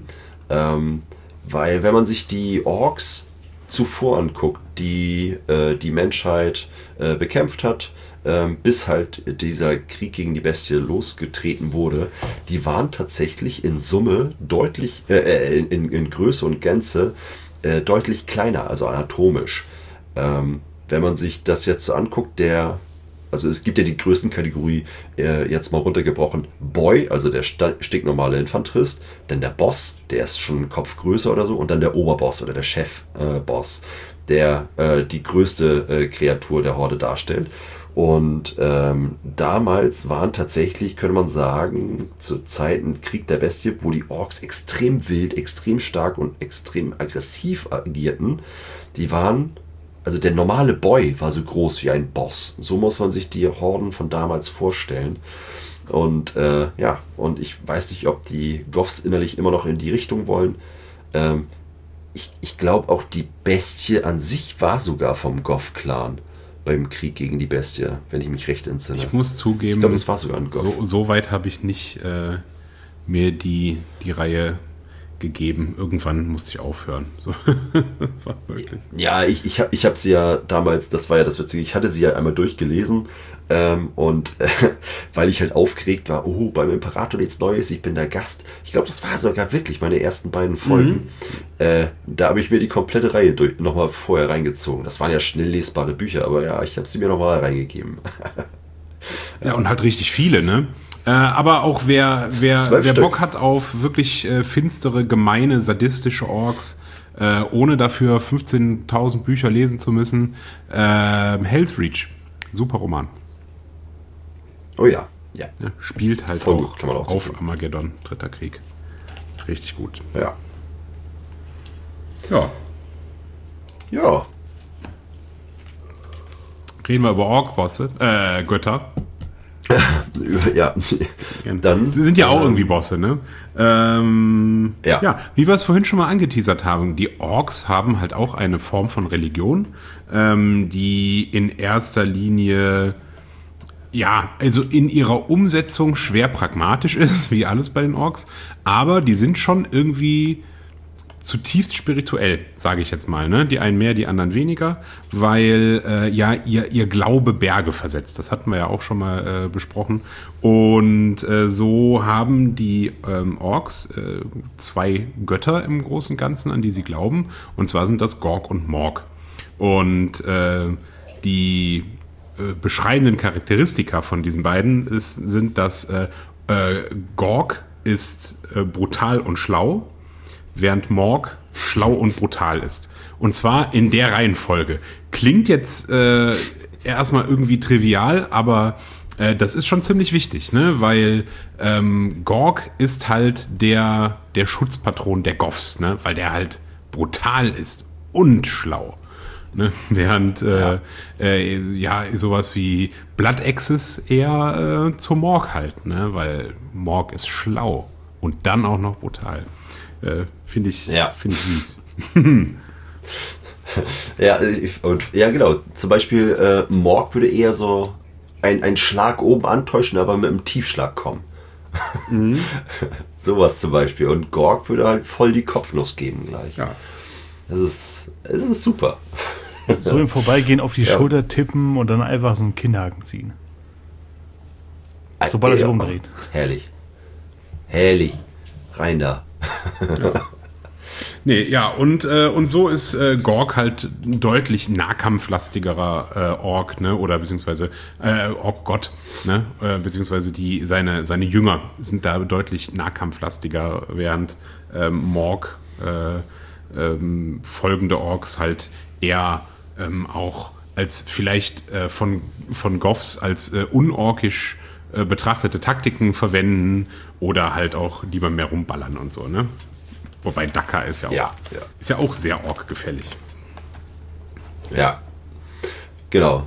Weil wenn man sich die Orks zuvor anguckt, die die Menschheit bekämpft hat, bis halt dieser Krieg gegen die Bestie losgetreten wurde, die waren tatsächlich in Summe deutlich, in Größe und Gänze deutlich kleiner, also anatomisch. Wenn man sich das jetzt so anguckt, also es gibt ja die größten Kategorie, jetzt mal runtergebrochen, Boy, also der stinknormale Infanterist, dann der Boss, der ist schon einen Kopf größer oder so, und dann der Oberboss oder der Chefboss, der die größte Kreatur der Horde darstellt. Und damals waren tatsächlich, könnte man sagen, zu Zeiten Krieg der Bestie, wo die Orks extrem wild, extrem stark und extrem aggressiv agierten, also der normale Boy war so groß wie ein Boss. So muss man sich die Horden von damals vorstellen. Und und ich weiß nicht, ob die Goths innerlich immer noch in die Richtung wollen. Ich glaube auch, die Bestie an sich war sogar vom Goth-Clan beim Krieg gegen die Bestie, wenn ich mich recht entsinne. Ich muss zugeben, ich glaube, es war sogar ein Goth. So weit habe ich nicht mir die Reihe gegeben. Irgendwann musste ich aufhören. So. Das war wirklich. Ja, ich habe sie ja damals, das war ja das Witzige, ich hatte sie ja einmal durchgelesen und weil ich halt aufgeregt war, beim Imperator nichts Neues, ich bin der Gast. Ich glaube, das war sogar wirklich meine ersten beiden Folgen. Da habe ich mir die komplette Reihe nochmal vorher reingezogen. Das waren ja schnell lesbare Bücher, aber ja, ich habe sie mir nochmal reingegeben. Ja, und halt richtig viele, ne? Aber auch wer Bock hat auf wirklich finstere, gemeine, sadistische Orks, ohne dafür 15.000 Bücher lesen zu müssen, Hell's Reach, super Roman. Oh ja. Spielt halt voll auch, gut, kann man auch auf sehen. Armageddon, Dritter Krieg. Richtig gut. Ja. Reden wir über Ork-Bosse, Götter. Ja, dann. Sie sind ja auch irgendwie Bosse, ne? Ja. Wie wir es vorhin schon mal angeteasert haben, die Orks haben halt auch eine Form von Religion, die in erster Linie, ja, also in ihrer Umsetzung schwer pragmatisch ist, wie alles bei den Orks, aber die sind schon irgendwie zutiefst spirituell, sage ich jetzt mal. Ne? Die einen mehr, die anderen weniger, weil ihr Glaube Berge versetzt. Das hatten wir ja auch schon mal besprochen. Und so haben die Orks zwei Götter im Großen und Ganzen, an die sie glauben. Und zwar sind das Gork und Morg. Und die beschreibenden Charakteristika von diesen beiden sind, dass Gork ist brutal und schlau, während Morg schlau und brutal ist. Und zwar in der Reihenfolge. Klingt jetzt erstmal irgendwie trivial, aber das ist schon ziemlich wichtig, ne? Weil Gork ist halt der Schutzpatron der Goths, ne? Weil der halt brutal ist und schlau. Ne? Während sowas wie Blood Axis eher zu Morg halt, ne? Weil Morg ist schlau und dann auch noch brutal. Finde ich süß. Ja, genau. Zum Beispiel Morg würde eher so einen Schlag oben antäuschen, aber mit einem Tiefschlag kommen. Mhm. Sowas zum Beispiel. Und Gork würde halt voll die Kopfnuss geben gleich. Ja. Es ist super. So im Vorbeigehen auf die Schulter tippen und dann einfach so einen Kinnhaken ziehen. Sobald er sich umdreht. Herrlich. Rein da. Und so ist Gork halt ein deutlich nahkampflastigerer Ork, ne? Oder beziehungsweise Ork-Gott, ne? Beziehungsweise seine Jünger sind da deutlich nahkampflastiger, während Morg folgende Orks halt eher auch als vielleicht von Goths als unorkisch betrachtete Taktiken verwenden oder halt auch lieber mehr rumballern und so, ne? Wobei Dakar ist ja auch sehr orkgefällig. Ja, genau.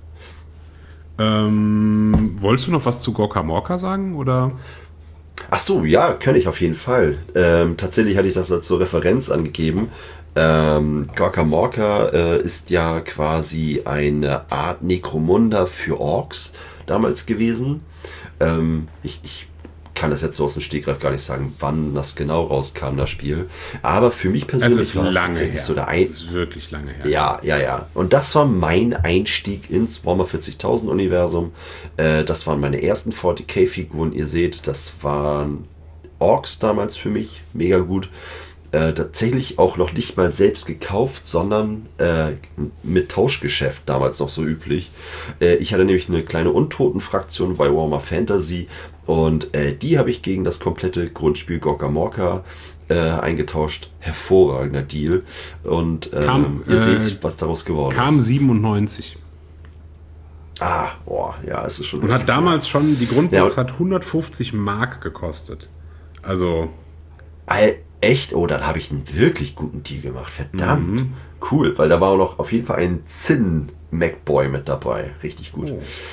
Wolltest du noch was zu Gorka Morka sagen, oder? Ach so, ja, kann ich auf jeden Fall. Tatsächlich hatte ich das zur Referenz angegeben. Gorka Morka ist ja quasi eine Art Necromunda für Orks damals gewesen. Ich kann das jetzt so aus dem Stegreif gar nicht sagen, wann das genau rauskam, das Spiel. Aber für mich persönlich war das tatsächlich so der Es ist wirklich lange her. Ja. Und das war mein Einstieg ins Warhammer 40.000 Universum. Das waren meine ersten 40k-Figuren. Ihr seht, das waren Orks damals für mich. Mega gut. Tatsächlich auch noch nicht mal selbst gekauft, sondern mit Tauschgeschäft, damals noch so üblich. Ich hatte nämlich eine kleine Untoten-Fraktion bei Warhammer Fantasy und die habe ich gegen das komplette Grundspiel Gorka Morka eingetauscht. Hervorragender Deal. Und ihr seht, was daraus geworden ist. Kam 97. Es ist schon. Und hat damals schon, die Grundbox hat 150 Mark gekostet. Also. Echt? Oh, dann habe ich einen wirklich guten Deal gemacht. Verdammt. Mhm. Cool, weil da war auch noch auf jeden Fall ein Zinn-Macboy mit dabei. Richtig gut.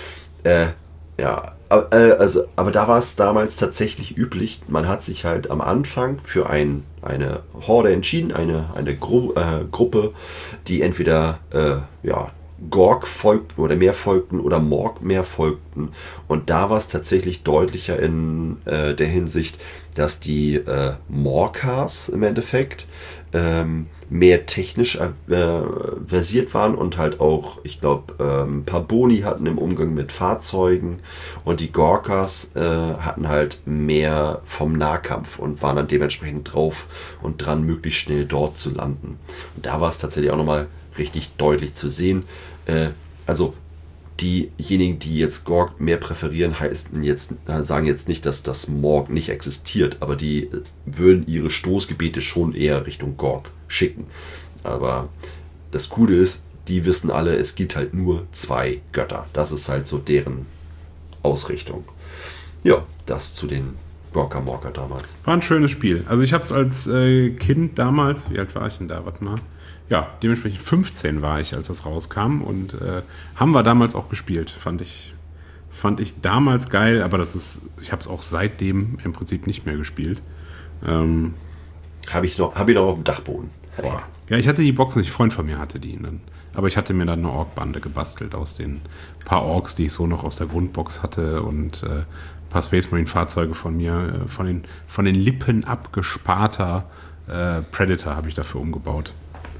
Aber da war es damals tatsächlich üblich, man hat sich halt am Anfang für eine Horde entschieden, eine Gruppe, die entweder Gork folgten oder mehr folgten oder Morg mehr folgten. Und da war es tatsächlich deutlicher in der Hinsicht, dass die Morkas im Endeffekt mehr technisch versiert waren und halt auch, ich glaube, ein paar Boni hatten im Umgang mit Fahrzeugen und die Gorkas hatten halt mehr vom Nahkampf und waren dann dementsprechend drauf und dran, möglichst schnell dort zu landen. Und da war es tatsächlich auch nochmal richtig deutlich zu sehen. Also diejenigen, die jetzt Gork mehr präferieren, sagen jetzt nicht, dass das Morg nicht existiert, aber die würden ihre Stoßgebete schon eher Richtung Gork schicken. Aber das Coole ist, die wissen alle, es gibt halt nur 2 Götter. Das ist halt so deren Ausrichtung. Ja, das zu den Gorka Morka damals. War ein schönes Spiel. Also ich habe es als Kind damals, wie alt war ich denn da? Warte mal. Ja, dementsprechend 15 war ich, als das rauskam und haben wir damals auch gespielt. Fand ich Fand ich damals geil, aber ich habe es auch seitdem im Prinzip nicht mehr gespielt. Hab ich noch auf dem Dachboden. Boah. Ja, ich hatte die Box nicht, ein Freund von mir hatte die dann. Aber ich hatte mir dann eine Ork-Bande gebastelt aus den paar Orks, die ich so noch aus der Grundbox hatte und ein paar Space Marine-Fahrzeuge von mir, von den Lippen abgesparter Predator habe ich dafür umgebaut.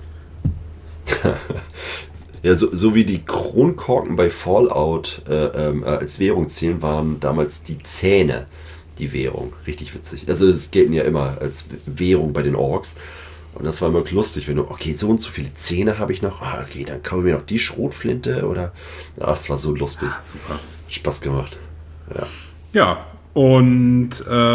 Ja, so wie die Kronkorken bei Fallout als Währung zählen, waren damals die Zähne die Währung. Richtig witzig. Also es gelten ja immer als Währung bei den Orks. Und das war immer lustig, wenn du, okay, so und so viele Zähne habe ich noch. Okay, dann kaufe ich mir noch die Schrotflinte oder... Das war so lustig. Super. Spaß gemacht. Ja, und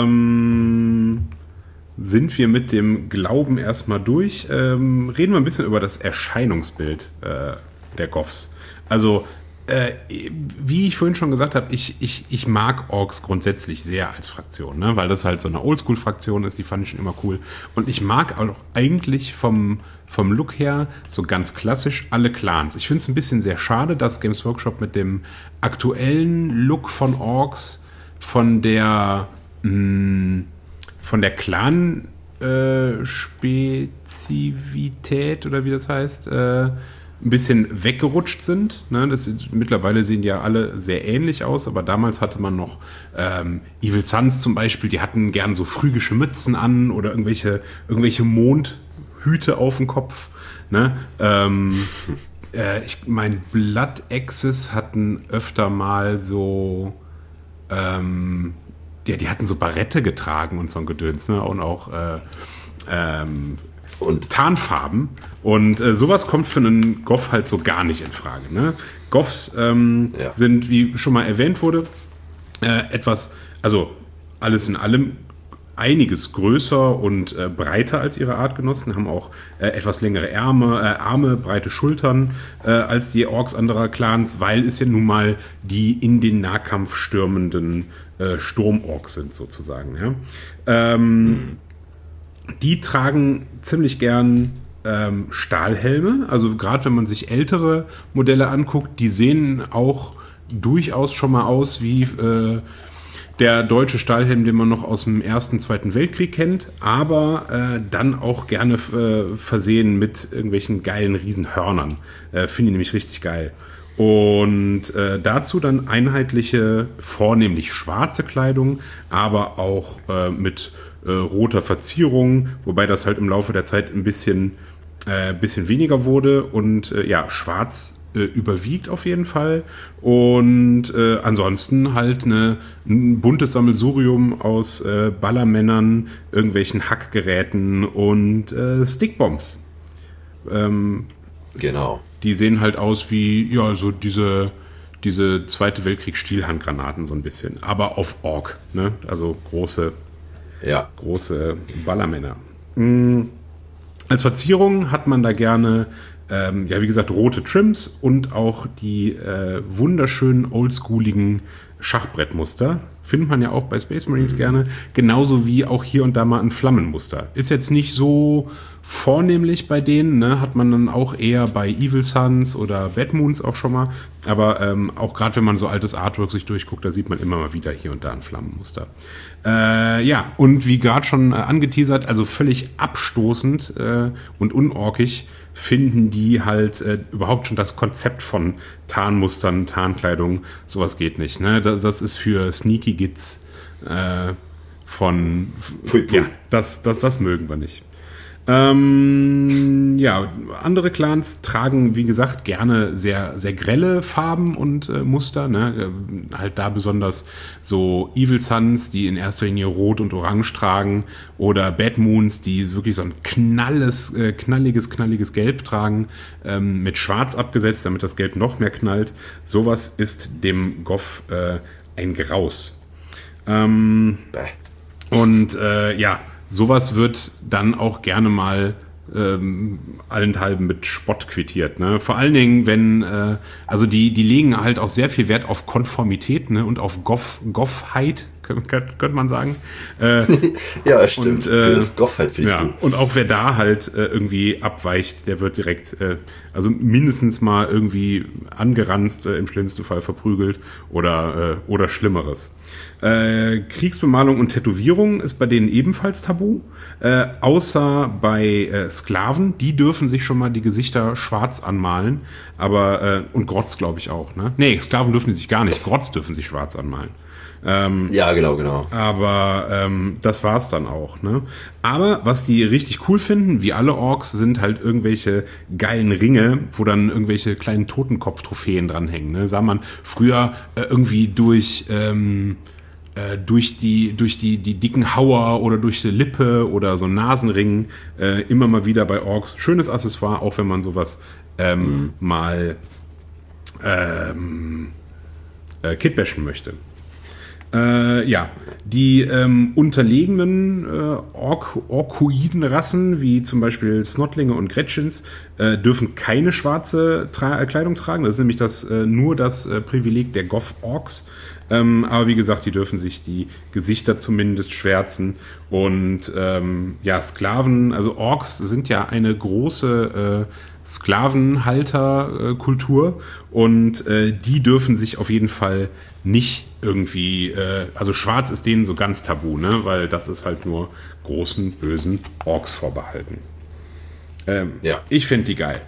sind wir mit dem Glauben erstmal durch. Reden wir ein bisschen über das Erscheinungsbild der Goffs. Also, wie ich vorhin schon gesagt habe, ich mag Orks grundsätzlich sehr als Fraktion, ne? Weil das halt so eine Oldschool-Fraktion ist, die fand ich schon immer cool. Und ich mag auch eigentlich vom Look her so ganz klassisch alle Clans. Ich finde es ein bisschen sehr schade, dass Games Workshop mit dem aktuellen Look von Orks von der Clan-Spezifität oder wie das heißt, ein bisschen weggerutscht sind. Ne? Mittlerweile sehen die ja alle sehr ähnlich aus, aber damals hatte man noch Evil Sunz zum Beispiel, die hatten gern so phrygische Mützen an oder irgendwelche Mondhüte auf dem Kopf. Ne? Ich meine, Blood Axis hatten öfter mal so die hatten so Barette getragen und so ein Gedöns, ne? Und auch und Tarnfarben. Und sowas kommt für einen Goff halt so gar nicht in Frage. Ne? Goffs sind, wie schon mal erwähnt wurde, also alles in allem einiges größer und breiter als ihre Artgenossen, haben auch etwas längere Arme, breite Schultern als die Orks anderer Clans, weil es ja nun mal die in den Nahkampf stürmenden Sturmorks sind sozusagen. Ja? Die tragen ziemlich gern Stahlhelme, also gerade wenn man sich ältere Modelle anguckt, die sehen auch durchaus schon mal aus wie der deutsche Stahlhelm, den man noch aus dem Ersten, Zweiten Weltkrieg kennt, aber dann auch gerne versehen mit irgendwelchen geilen Riesenhörnern. Finde ich nämlich richtig geil. Und dazu dann einheitliche, vornehmlich schwarze Kleidung, aber auch mit roter Verzierung, wobei das halt im Laufe der Zeit ein bisschen weniger wurde und schwarz überwiegt auf jeden Fall und ansonsten halt ein buntes Sammelsurium aus Ballermännern, irgendwelchen Hackgeräten und Stickbombs. Genau. Die sehen halt aus wie so diese Zweite Weltkrieg-Stielhandgranaten so ein bisschen, aber auf Ork, ne? Also große Ballermänner. Als Verzierung hat man da gerne wie gesagt, rote Trims und auch die wunderschönen oldschooligen Schachbrettmuster. Findet man ja auch bei Space Marines gerne. Genauso wie auch hier und da mal ein Flammenmuster. Ist jetzt nicht so vornehmlich bei denen, ne? Hat man dann auch eher bei Evil Sunz oder Bad Moons auch schon mal. Aber auch gerade wenn man so altes Artwork sich durchguckt, da sieht man immer mal wieder hier und da ein Flammenmuster. Und wie gerade schon angeteasert, also völlig abstoßend und unorkig finden die halt überhaupt schon das Konzept von Tarnmustern, Tarnkleidung, sowas geht nicht. Ne? Das ist für Sneaky Gits das mögen wir nicht. Andere Clans tragen, wie gesagt, gerne sehr, sehr grelle Farben und Muster. Ne? Halt da besonders so Evil Sunz, die in erster Linie Rot und Orange tragen, oder Bad Moons, die wirklich so ein knalliges Gelb tragen, mit Schwarz abgesetzt, damit das Gelb noch mehr knallt. Sowas ist dem Goff ein Graus. Sowas wird dann auch gerne mal allenthalben mit Spott quittiert. Ne? Vor allen Dingen, wenn, die legen halt auch sehr viel Wert auf Konformität, ne? Und auf Goffheit, könnte man sagen. Ja, stimmt. Das Goff halt finde ich gut. Und auch wer da halt irgendwie abweicht, der wird direkt, also mindestens mal irgendwie angeranzt, im schlimmsten Fall verprügelt oder Schlimmeres. Kriegsbemalung und Tätowierung ist bei denen ebenfalls tabu, außer bei Sklaven, die dürfen sich schon mal die Gesichter schwarz anmalen, aber und Grotz glaube ich auch, ne? Nee, Sklaven dürfen die sich gar nicht, Grotz dürfen sich schwarz anmalen. Ja, genau. Aber das war's dann auch, ne? Aber was die richtig cool finden, wie alle Orks, sind halt irgendwelche geilen Ringe, wo dann irgendwelche kleinen Totenkopf-Trophäen dranhängen, ne? Sah man früher irgendwie durch die dicken Hauer oder durch die Lippe oder so Nasenring immer mal wieder bei Orks. Schönes Accessoire, auch wenn man sowas mal kitbashen möchte. Die unterlegenen orkoiden Rassen, wie zum Beispiel Snotlinge und Gretchens, dürfen keine schwarze Kleidung tragen. Das ist nämlich nur das Privileg der Goth-Orks. Aber wie gesagt, die dürfen sich die Gesichter zumindest schwärzen. Und Sklaven, also Orks sind ja eine große Sklavenhalterkultur und die dürfen sich auf jeden Fall nicht irgendwie, also schwarz ist denen so ganz tabu, ne? Weil das ist halt nur großen, bösen Orks vorbehalten. Ich finde die geil.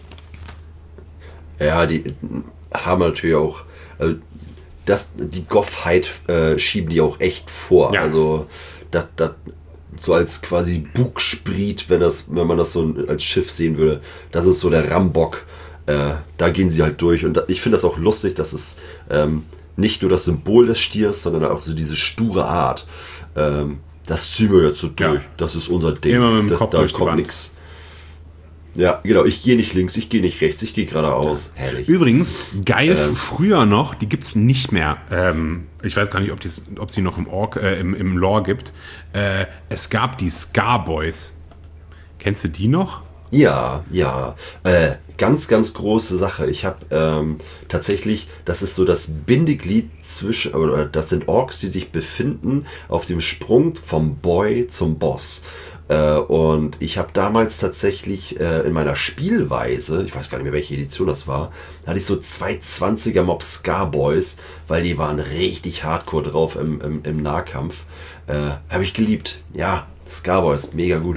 Ja, die haben natürlich auch, also die Goffheit schieben die auch echt vor. Ja. Also das so als quasi Bugspriet, wenn man das so als Schiff sehen würde. Das ist so der Rambock. Da gehen sie halt durch. Und ich finde das auch lustig, dass es nicht nur das Symbol des Stiers, sondern auch so diese sture Art. Das ziehen wir jetzt so durch. Ja. Das ist unser Ding. Immer mit dem Kopf durch die Wand. Nix. Ja, genau. Ich gehe nicht links, ich gehe nicht rechts, ich gehe geradeaus. Ja. Herrlich. Übrigens, geil, früher noch, die gibt es nicht mehr. Ich weiß gar nicht, ob es die noch im Lore gibt. Es gab die Scarboys. Kennst du die noch? Ja. Ganz, ganz große Sache. Ich habe tatsächlich, das ist so das Bindeglied oder das sind Orks, die sich befinden auf dem Sprung vom Boy zum Boss. Und ich habe damals tatsächlich in meiner Spielweise, ich weiß gar nicht mehr, welche Edition das war, hatte ich so 2 20er Mob Scarboys, weil die waren richtig hardcore drauf im Nahkampf. Habe ich geliebt. Ja, Scarboys, mega gut.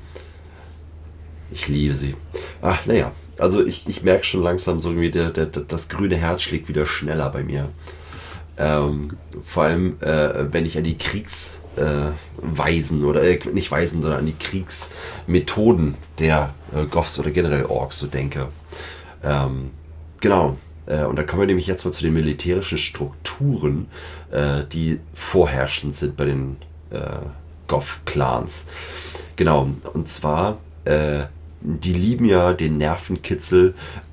Ich liebe sie. Ach, naja, also ich merke schon langsam so irgendwie, das grüne Herz schlägt wieder schneller bei mir. Vor allem, wenn ich an die Kriegsweisen oder nicht Weisen, sondern an die Kriegsmethoden der Goths oder generell Orks so denke. Genau. Und da kommen wir nämlich jetzt mal zu den militärischen Strukturen, die vorherrschend sind bei den Goth-Clans. Genau. Und zwar die lieben ja den Nervenkitzel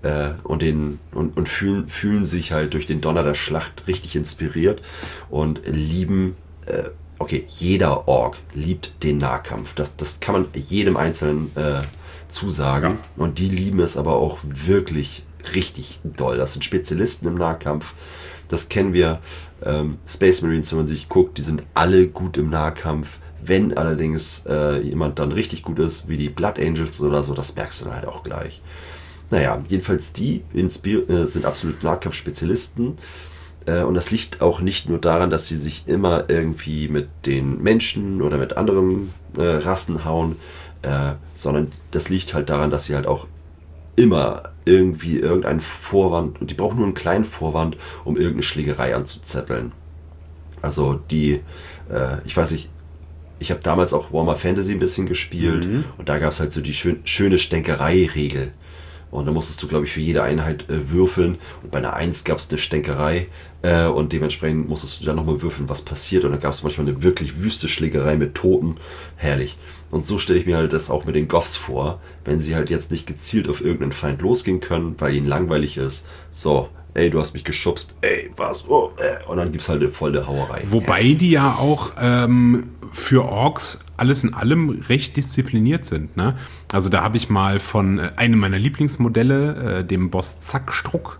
und fühlen sich halt durch den Donner der Schlacht richtig inspiriert und lieben, jeder Ork liebt den Nahkampf. Das kann man jedem Einzelnen zusagen. Ja. Und die lieben es aber auch wirklich richtig doll. Das sind Spezialisten im Nahkampf. Das kennen wir. Space Marines, wenn man sich guckt, die sind alle gut im Nahkampf. Wenn allerdings jemand dann richtig gut ist, wie die Blood Angels oder so, das merkst du dann halt auch gleich. Naja, jedenfalls die sind absolut Nahkampf-Spezialisten. Und das liegt auch nicht nur daran, dass sie sich immer irgendwie mit den Menschen oder mit anderen Rassen hauen, sondern das liegt halt daran, dass sie halt auch immer irgendwie irgendeinen Vorwand, und die brauchen nur einen kleinen Vorwand, um irgendeine Schlägerei anzuzetteln. Also ich weiß nicht, ich habe damals auch Warhammer Fantasy ein bisschen gespielt und da gab es halt so die schöne Stänkerei-Regel. Und da musstest du, glaube ich, für jede Einheit würfeln. Und bei einer 1 gab es eine Stänkerei und dementsprechend musstest du dann nochmal würfeln, was passiert. Und dann gab es manchmal eine wirklich wüste Schlägerei mit Toten. Herrlich. Und so stelle ich mir halt das auch mit den Goths vor, wenn sie halt jetzt nicht gezielt auf irgendeinen Feind losgehen können, weil ihnen langweilig ist. So, ey, du hast mich geschubst, ey, was? Oh, und dann gibt es halt eine volle Hauerei. Wobei die ja auch für Orks alles in allem recht diszipliniert sind, ne? Also da habe ich mal von einem meiner Lieblingsmodelle, dem Boss Zackstruck,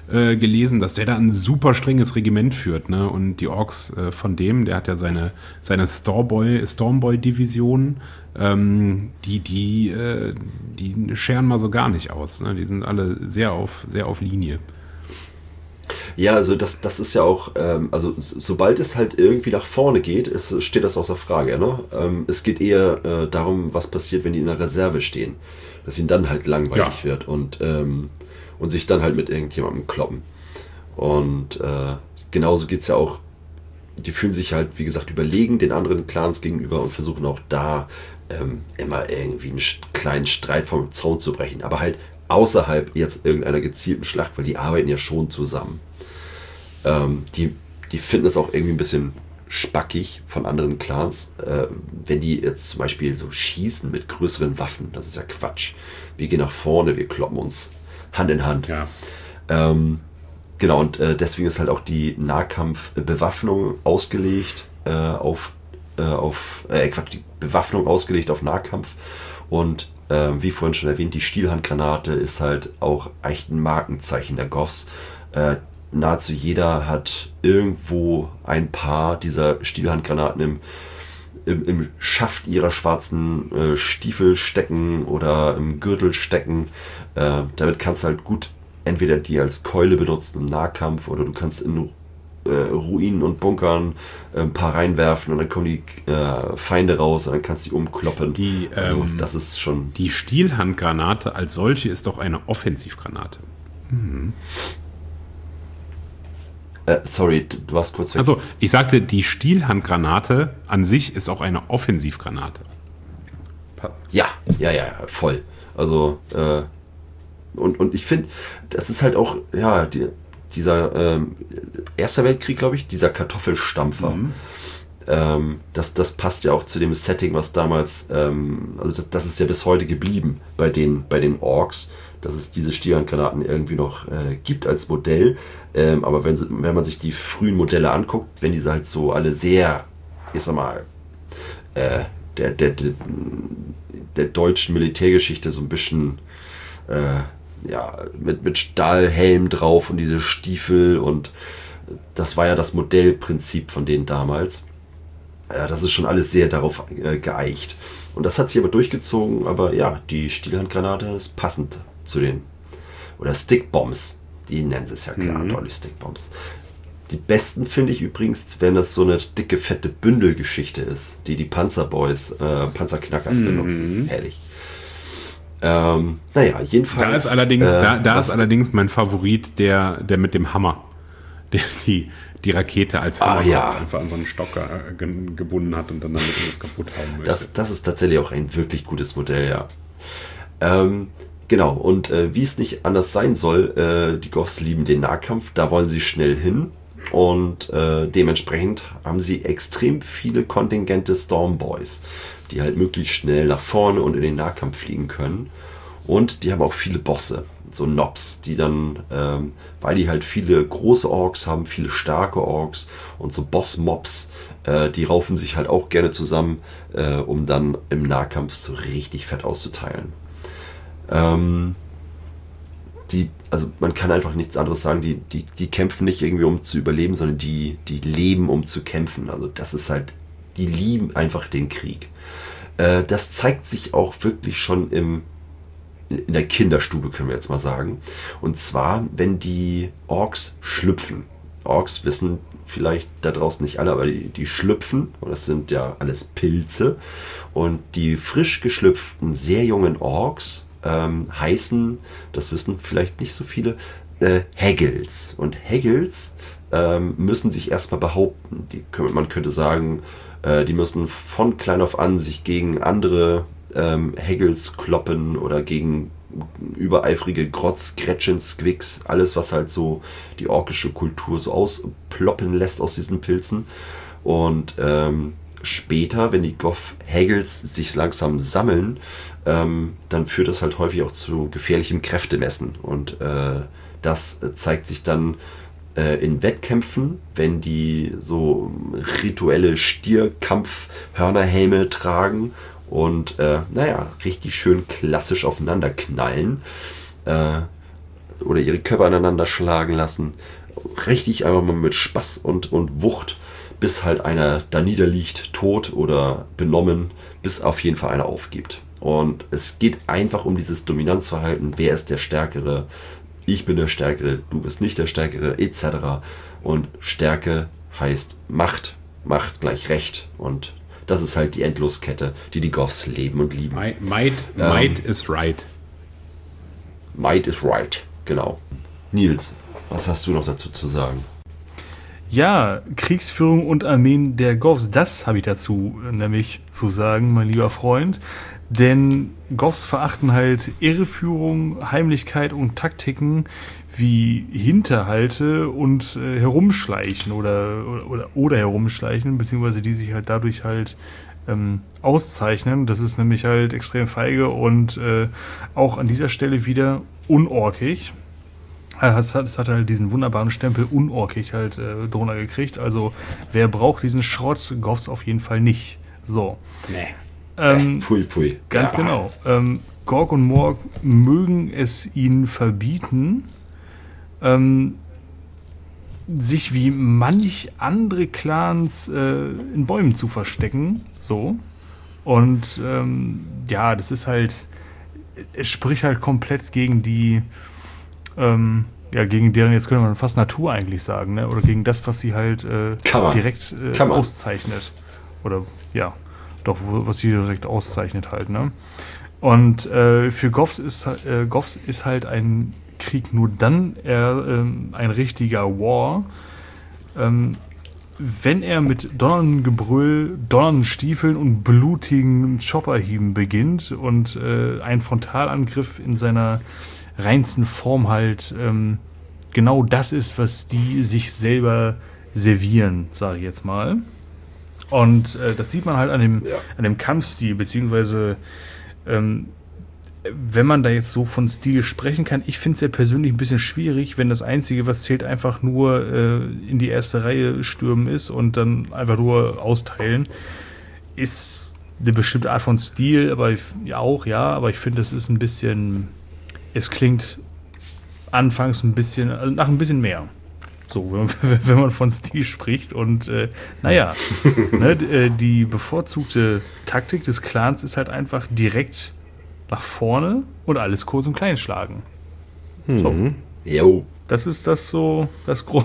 gelesen, dass der da ein super strenges Regiment führt, ne? Und die Orks von dem, der hat ja seine Stormboy-Division, die scheren mal so gar nicht aus, ne? Die sind alle sehr auf Linie. Ja, also das ist ja auch, also sobald es halt irgendwie nach vorne geht, steht das außer Frage. Ne? Es geht eher darum, was passiert, wenn die in der Reserve stehen. Dass ihnen dann halt langweilig wird und sich dann halt mit irgendjemandem kloppen. Und genauso geht es ja auch, die fühlen sich halt, wie gesagt, überlegen den anderen Clans gegenüber und versuchen auch da immer irgendwie einen kleinen Streit vom Zaun zu brechen. Aber halt außerhalb jetzt irgendeiner gezielten Schlacht, weil die arbeiten ja schon zusammen. Die finden es auch irgendwie ein bisschen spackig von anderen Clans, wenn die jetzt zum Beispiel so schießen mit größeren Waffen. Das ist ja Quatsch. Wir gehen nach vorne, wir kloppen uns Hand in Hand. Ja. Genau, und deswegen ist halt auch die Nahkampfbewaffnung ausgelegt die Bewaffnung ausgelegt auf Nahkampf. Und wie vorhin schon erwähnt, die Stielhandgranate ist halt auch echt ein Markenzeichen der Goths. Nahezu jeder hat irgendwo ein paar dieser Stielhandgranaten im Schaft ihrer schwarzen Stiefel stecken oder im Gürtel stecken. Damit kannst du halt gut entweder die als Keule benutzen im Nahkampf oder du kannst in Ruinen und Bunkern ein paar reinwerfen und dann kommen die Feinde raus und dann kannst du die umkloppen. Das ist schon... Die Stielhandgranate als solche ist doch eine Offensivgranate. Sorry, du warst kurz weg. Also, ich sagte, die Stielhandgranate an sich ist auch eine Offensivgranate. Ja, voll. Also, und ich finde, das ist halt auch, ja, dieser Erster Weltkrieg, glaube ich, dieser Kartoffelstampfer. Das passt ja auch zu dem Setting, was damals, also das ist ja bis heute geblieben bei den Orks, dass es diese Stielhandgranaten irgendwie noch gibt als Modell. Aber wenn man sich die frühen Modelle anguckt, wenn diese halt so alle sehr, ich sag mal, der deutschen Militärgeschichte so ein bisschen mit Stahlhelm drauf und diese Stiefel, und das war ja das Modellprinzip von denen damals. Das ist schon alles sehr darauf geeicht. Und das hat sich aber durchgezogen, aber ja, die Stielhandgranate ist passend zu den, oder Stickbombs, die nennen sie es ja klar, Dolly Stickbombs. Die besten finde ich übrigens, wenn das so eine dicke, fette Bündelgeschichte ist, die Panzerboys, Panzerknackers benutzen. Herrlich. Jedenfalls. Da ist allerdings mein Favorit der mit dem Hammer, der die Rakete als Hammer einfach an so einen Stock gebunden hat und dann damit alles kaputt hauen möchte. Das ist tatsächlich auch ein wirklich gutes Modell, ja. Genau, und wie es nicht anders sein soll, die Goths lieben den Nahkampf, da wollen sie schnell hin, und dementsprechend haben sie extrem viele Kontingente Stormboys, die halt möglichst schnell nach vorne und in den Nahkampf fliegen können. Und die haben auch viele Bosse, so Nobs, die dann, weil die halt viele große Orks haben, viele starke Orks und so Boss-Mobs, die raufen sich halt auch gerne zusammen, um dann im Nahkampf so richtig fett auszuteilen. Also man kann einfach nichts anderes sagen, die kämpfen nicht irgendwie um zu überleben, sondern die leben um zu kämpfen. Also das ist halt, die lieben einfach den Krieg. Das zeigt sich auch wirklich schon in der Kinderstube, können wir jetzt mal sagen. Und zwar, wenn die Orks schlüpfen. Orks wissen vielleicht da draußen nicht alle, aber die schlüpfen, und das sind ja alles Pilze. Und die frisch geschlüpften, sehr jungen Orks heißen, das wissen vielleicht nicht so viele, Haggles. Und Haggles müssen sich erstmal behaupten. Man könnte sagen, die müssen von klein auf an sich gegen andere Haggles kloppen oder gegen übereifrige Grotz, Gretchen, Squicks, alles, was halt so die orkische Kultur so ausploppen lässt aus diesen Pilzen. Und später, wenn die Haggles sich langsam sammeln, dann führt das halt häufig auch zu gefährlichem Kräftemessen. Und das zeigt sich dann in Wettkämpfen, wenn die so rituelle Stierkampf-Hörnerhelme tragen und richtig schön klassisch aufeinander knallen. oder ihre Körper aneinander schlagen lassen. Richtig einfach mal mit Spaß und Wucht, bis halt einer da niederliegt, tot oder benommen, bis auf jeden Fall einer aufgibt. Und es geht einfach um dieses Dominanzverhalten. Wer ist der Stärkere? Ich bin der Stärkere, du bist nicht der Stärkere, etc. Und Stärke heißt Macht. Macht gleich Recht. Und das ist halt die Endloskette, die Goths leben und lieben. Might is right. Might is right, genau. Nils, was hast du noch dazu zu sagen? Ja, Kriegsführung und Armeen der Goths, das habe ich dazu nämlich zu sagen, mein lieber Freund. Denn Goths verachten halt Irreführung, Heimlichkeit und Taktiken wie Hinterhalte und Herumschleichen oder Herumschleichen, beziehungsweise die sich halt dadurch halt auszeichnen. Das ist nämlich halt extrem feige und auch an dieser Stelle wieder unorkig. Es hat halt diesen wunderbaren Stempel unorkig halt drunter gekriegt. Also wer braucht diesen Schrott? Goths auf jeden Fall nicht. So. Nee. Pfui. Ganz genau. Gork und Morg mögen es ihnen verbieten, sich wie manch andere Clans in Bäumen zu verstecken. So. Und das ist halt, es spricht halt komplett gegen die, gegen deren, jetzt könnte man fast Natur eigentlich sagen, ne? Oder gegen das, was sie halt direkt auszeichnet. Oder was sie direkt auszeichnet halt, ne? Und für Goths ist halt ein Krieg nur dann ein richtiger War, wenn er mit donnerndem Gebrüll, donnernden Stiefeln und blutigen Chopperhieben beginnt und ein Frontalangriff in seiner reinsten Form halt genau das ist, was die sich selber servieren, sage ich jetzt mal. Und das sieht man halt an dem Kampfstil, beziehungsweise wenn man da jetzt so von Stil sprechen kann, ich finde es ja persönlich ein bisschen schwierig, wenn das Einzige, was zählt, einfach nur in die erste Reihe stürmen ist und dann einfach nur austeilen, ist eine bestimmte Art von Stil, aber aber ich finde, das ist ein bisschen, es klingt anfangs ein bisschen, also nach ein bisschen mehr. So, wenn man von Stil spricht und die bevorzugte Taktik des Clans ist halt einfach direkt nach vorne und alles kurz und klein schlagen. So. Jo. Das ist das so, das Große.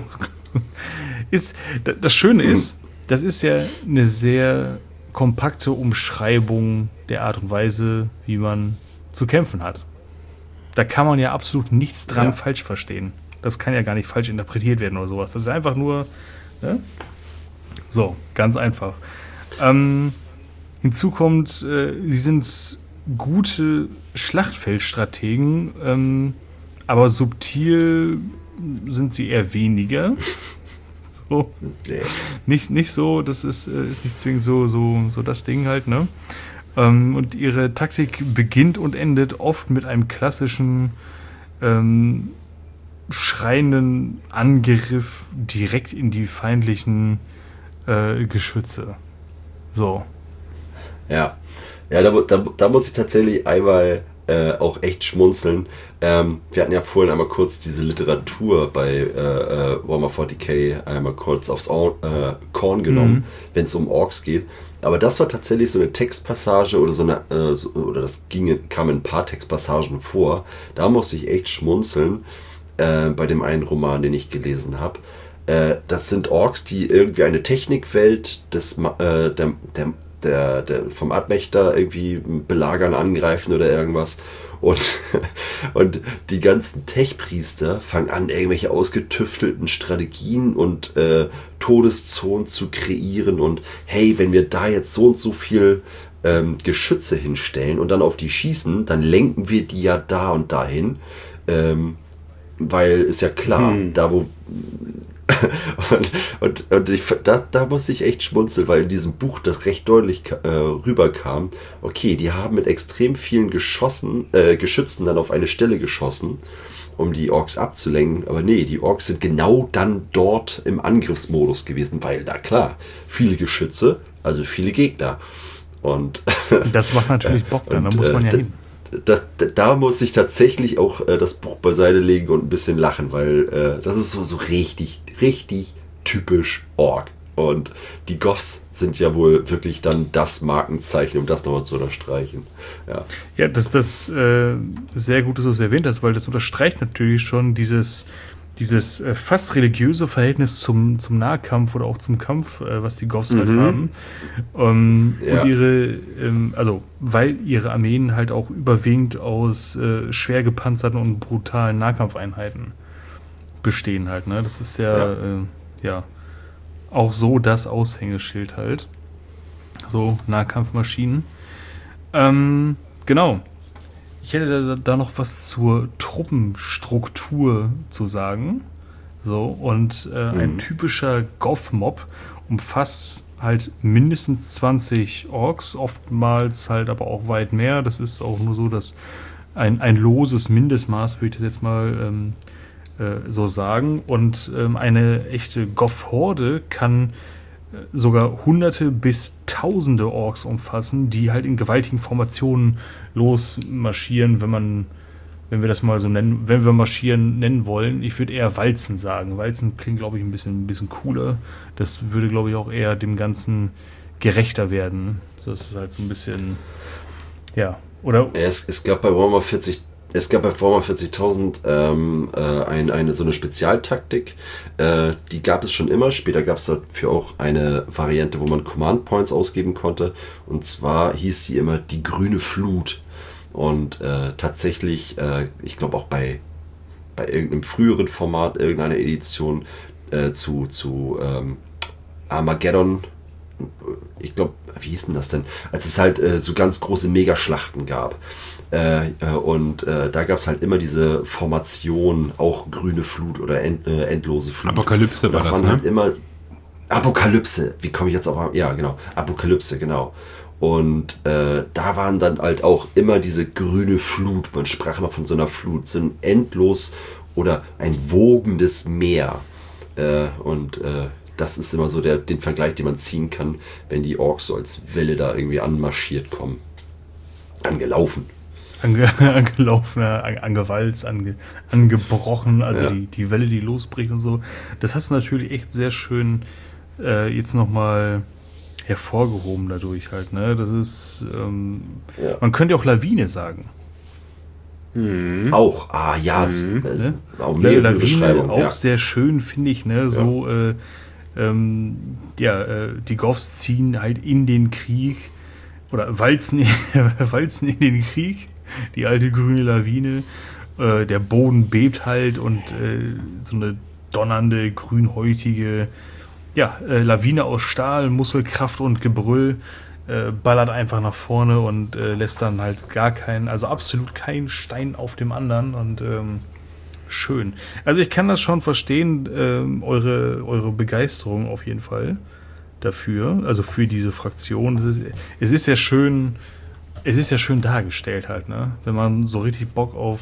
Das Schöne ist, das ist ja eine sehr kompakte Umschreibung der Art und Weise, wie man zu kämpfen hat. Da kann man ja absolut nichts dran falsch verstehen. Das kann ja gar nicht falsch interpretiert werden oder sowas. Das ist einfach nur, ne? So, ganz einfach. Hinzu kommt, sie sind gute Schlachtfeldstrategen, aber subtil sind sie eher weniger. So. Nicht so, das ist nicht zwingend so das Ding halt, ne? Und ihre Taktik beginnt und endet oft mit einem klassischen schreienden Angriff direkt in die feindlichen Geschütze. So. Ja, da muss ich tatsächlich einmal auch echt schmunzeln. Wir hatten ja vorhin einmal kurz diese Literatur bei Warhammer 40k einmal kurz aufs Korn genommen, wenn es um Orks geht. Aber das war tatsächlich so eine Textpassage oder kam in ein paar Textpassagen vor. Da musste ich echt schmunzeln bei dem einen Roman, den ich gelesen habe. Das sind Orks, die irgendwie eine Technikwelt vom Admächter irgendwie belagern, angreifen oder irgendwas. Und die ganzen Tech-Priester fangen an, irgendwelche ausgetüftelten Strategien und Todeszonen zu kreieren. Und hey, wenn wir da jetzt so und so viel Geschütze hinstellen und dann auf die schießen, dann lenken wir die ja da und dahin. Weil ist ja klar, da wo da muss ich echt schmunzeln, weil in diesem Buch das recht deutlich rüberkam. Okay, die haben mit extrem vielen Geschützen dann auf eine Stelle geschossen, um die Orks abzulenken. Aber nee, die Orks sind genau dann dort im Angriffsmodus gewesen, weil, na klar, viele Geschütze, also viele Gegner. Und das macht natürlich Bock, dann muss man ja hin. da muss ich tatsächlich auch das Buch beiseite legen und ein bisschen lachen, weil das ist so richtig, richtig typisch Ork. Und die Goths sind ja wohl wirklich dann das Markenzeichen, um das nochmal zu unterstreichen. Ja, das sehr gut, dass du es erwähnt hast, weil das unterstreicht natürlich schon dieses fast religiöse Verhältnis zum Nahkampf oder auch zum Kampf, was die Goths halt haben. Und weil ihre Armeen halt auch überwiegend aus schwer gepanzerten und brutalen Nahkampfeinheiten bestehen halt. Ne? Das ist auch so das Aushängeschild halt. So Nahkampfmaschinen. Genau. Ich hätte da noch was zur Truppenstruktur zu sagen. So, und ein typischer Goth-Mob umfasst halt mindestens 20 Orks, oftmals halt aber auch weit mehr. Das ist auch nur so, dass ein loses Mindestmaß, würde ich das jetzt mal so sagen. Und eine echte Goth-Horde kann sogar Hunderte bis Tausende Orks umfassen, die halt in gewaltigen Formationen losmarschieren, wenn wir das mal so nennen, wenn wir marschieren nennen wollen. Ich würde eher Walzen sagen. Walzen klingt, glaube ich, ein bisschen cooler. Das würde, glaube ich, auch eher dem Ganzen gerechter werden. Das ist halt so ein bisschen, ja, oder? Es gab bei Warhammer 40.000 so eine Spezialtaktik, die gab es schon immer. Später gab es dafür auch eine Variante, wo man Command Points ausgeben konnte. Und zwar hieß die immer die grüne Flut. Und tatsächlich, ich glaube auch bei irgendeinem früheren Format, irgendeiner Edition zu Armageddon, ich glaube, wie hieß denn das denn? Als es halt so ganz große Megaschlachten gab. Da gab es halt immer diese Formation, auch grüne Flut oder endlose Flut. Apokalypse war das, waren ne? halt immer Apokalypse, wie komme ich jetzt auf... Ja, genau, Apokalypse, genau. Und da waren dann halt auch immer diese grüne Flut. Man sprach immer von so einer Flut, so ein endlos oder ein wogendes Meer. Das ist immer so den Vergleich, den man ziehen kann, wenn die Orks so als Welle da irgendwie anmarschiert kommen. Angelaufen. Angelaufen, angewalzt, angebrochen, also die Welle, die losbricht und so. Das hast du natürlich echt sehr schön jetzt nochmal hervorgehoben dadurch halt, ne? Das ist, man könnte auch Lawine sagen. Auch, Ne? Auch Lawine, auch sehr schön, finde ich, ne? So, die Goths ziehen halt in den Krieg oder walzen in den Krieg, die alte grüne Lawine. Der Boden bebt halt und so eine donnernde, grünhäutige Lawine aus Stahl, Muskelkraft und Gebrüll ballert einfach nach vorne und lässt dann halt absolut keinen Stein auf dem anderen und schön. Also ich kann das schon verstehen, eure Begeisterung auf jeden Fall dafür, also für diese Fraktion. Es ist ja schön dargestellt halt, ne? Wenn man so richtig Bock auf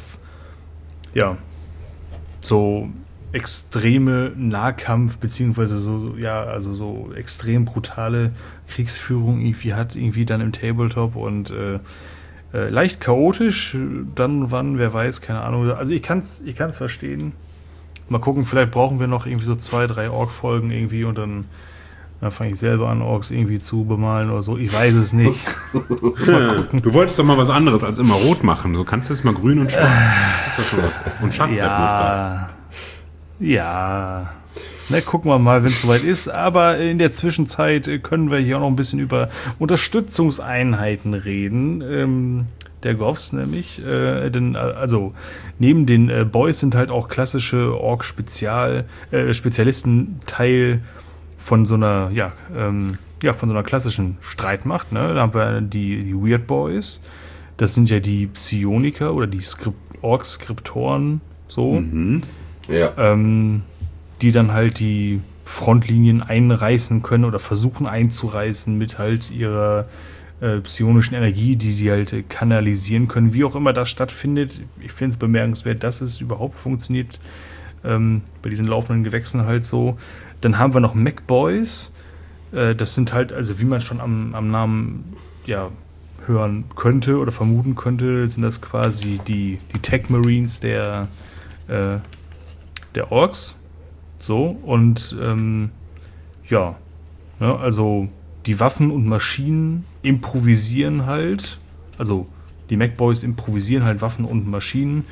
so extreme Nahkampf beziehungsweise so extrem brutale Kriegsführung irgendwie dann im Tabletop und leicht chaotisch, dann wann, wer weiß, keine Ahnung. Also ich kann's verstehen. Mal gucken, vielleicht brauchen wir noch irgendwie so 2, 3 Ork-Folgen irgendwie und dann fange ich selber an, Orks irgendwie zu bemalen oder so. Ich weiß es nicht. Du wolltest doch mal was anderes als immer rot machen. Du kannst jetzt mal grün und schwarz. Das ist doch schon was. Und Schattenmuster. Ja. Na, gucken wir mal, wenn es soweit ist. Aber in der Zwischenzeit können wir hier auch noch ein bisschen über Unterstützungseinheiten reden. Der Goths nämlich. Neben den Boys sind halt auch klassische Ork-Spezialisten Teil von so einer, von so einer klassischen Streitmacht. Ne? Da haben wir die Weird Boys. Das sind ja die Psioniker oder die Ork-Skriptoren. So. Ja. Die dann halt die Frontlinien einreißen können oder versuchen einzureißen mit halt ihrer psionischen Energie, die sie halt kanalisieren können, wie auch immer das stattfindet. Ich finde es bemerkenswert, dass es überhaupt funktioniert, bei diesen laufenden Gewächsen halt so. Dann haben wir noch Mech Boys. Das sind halt, also wie man schon am Namen hören könnte oder vermuten könnte, sind das quasi die Tech Marines der Orks. So, und ja, ne, also die Waffen und Maschinen improvisieren halt, also die MacBoys improvisieren halt Waffen und Maschinen,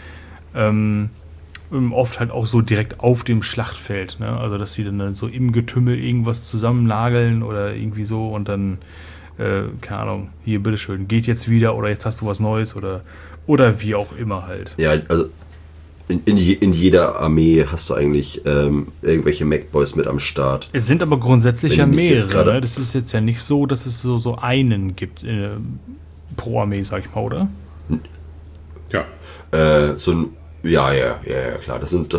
oft halt auch so direkt auf dem Schlachtfeld, ne? Also dass sie dann so im Getümmel irgendwas zusammennageln oder irgendwie so und dann, keine Ahnung, hier, bitteschön, geht jetzt wieder oder jetzt hast du was Neues oder wie auch immer halt. Ja, also in jeder Armee hast du eigentlich irgendwelche MacBoys mit am Start. Es sind aber grundsätzlich ja Wenn ich jetzt mehrere, gerade- ne? Das ist jetzt ja nicht so, dass es so einen gibt pro Armee, sag ich mal, oder? Ja. Ja, klar.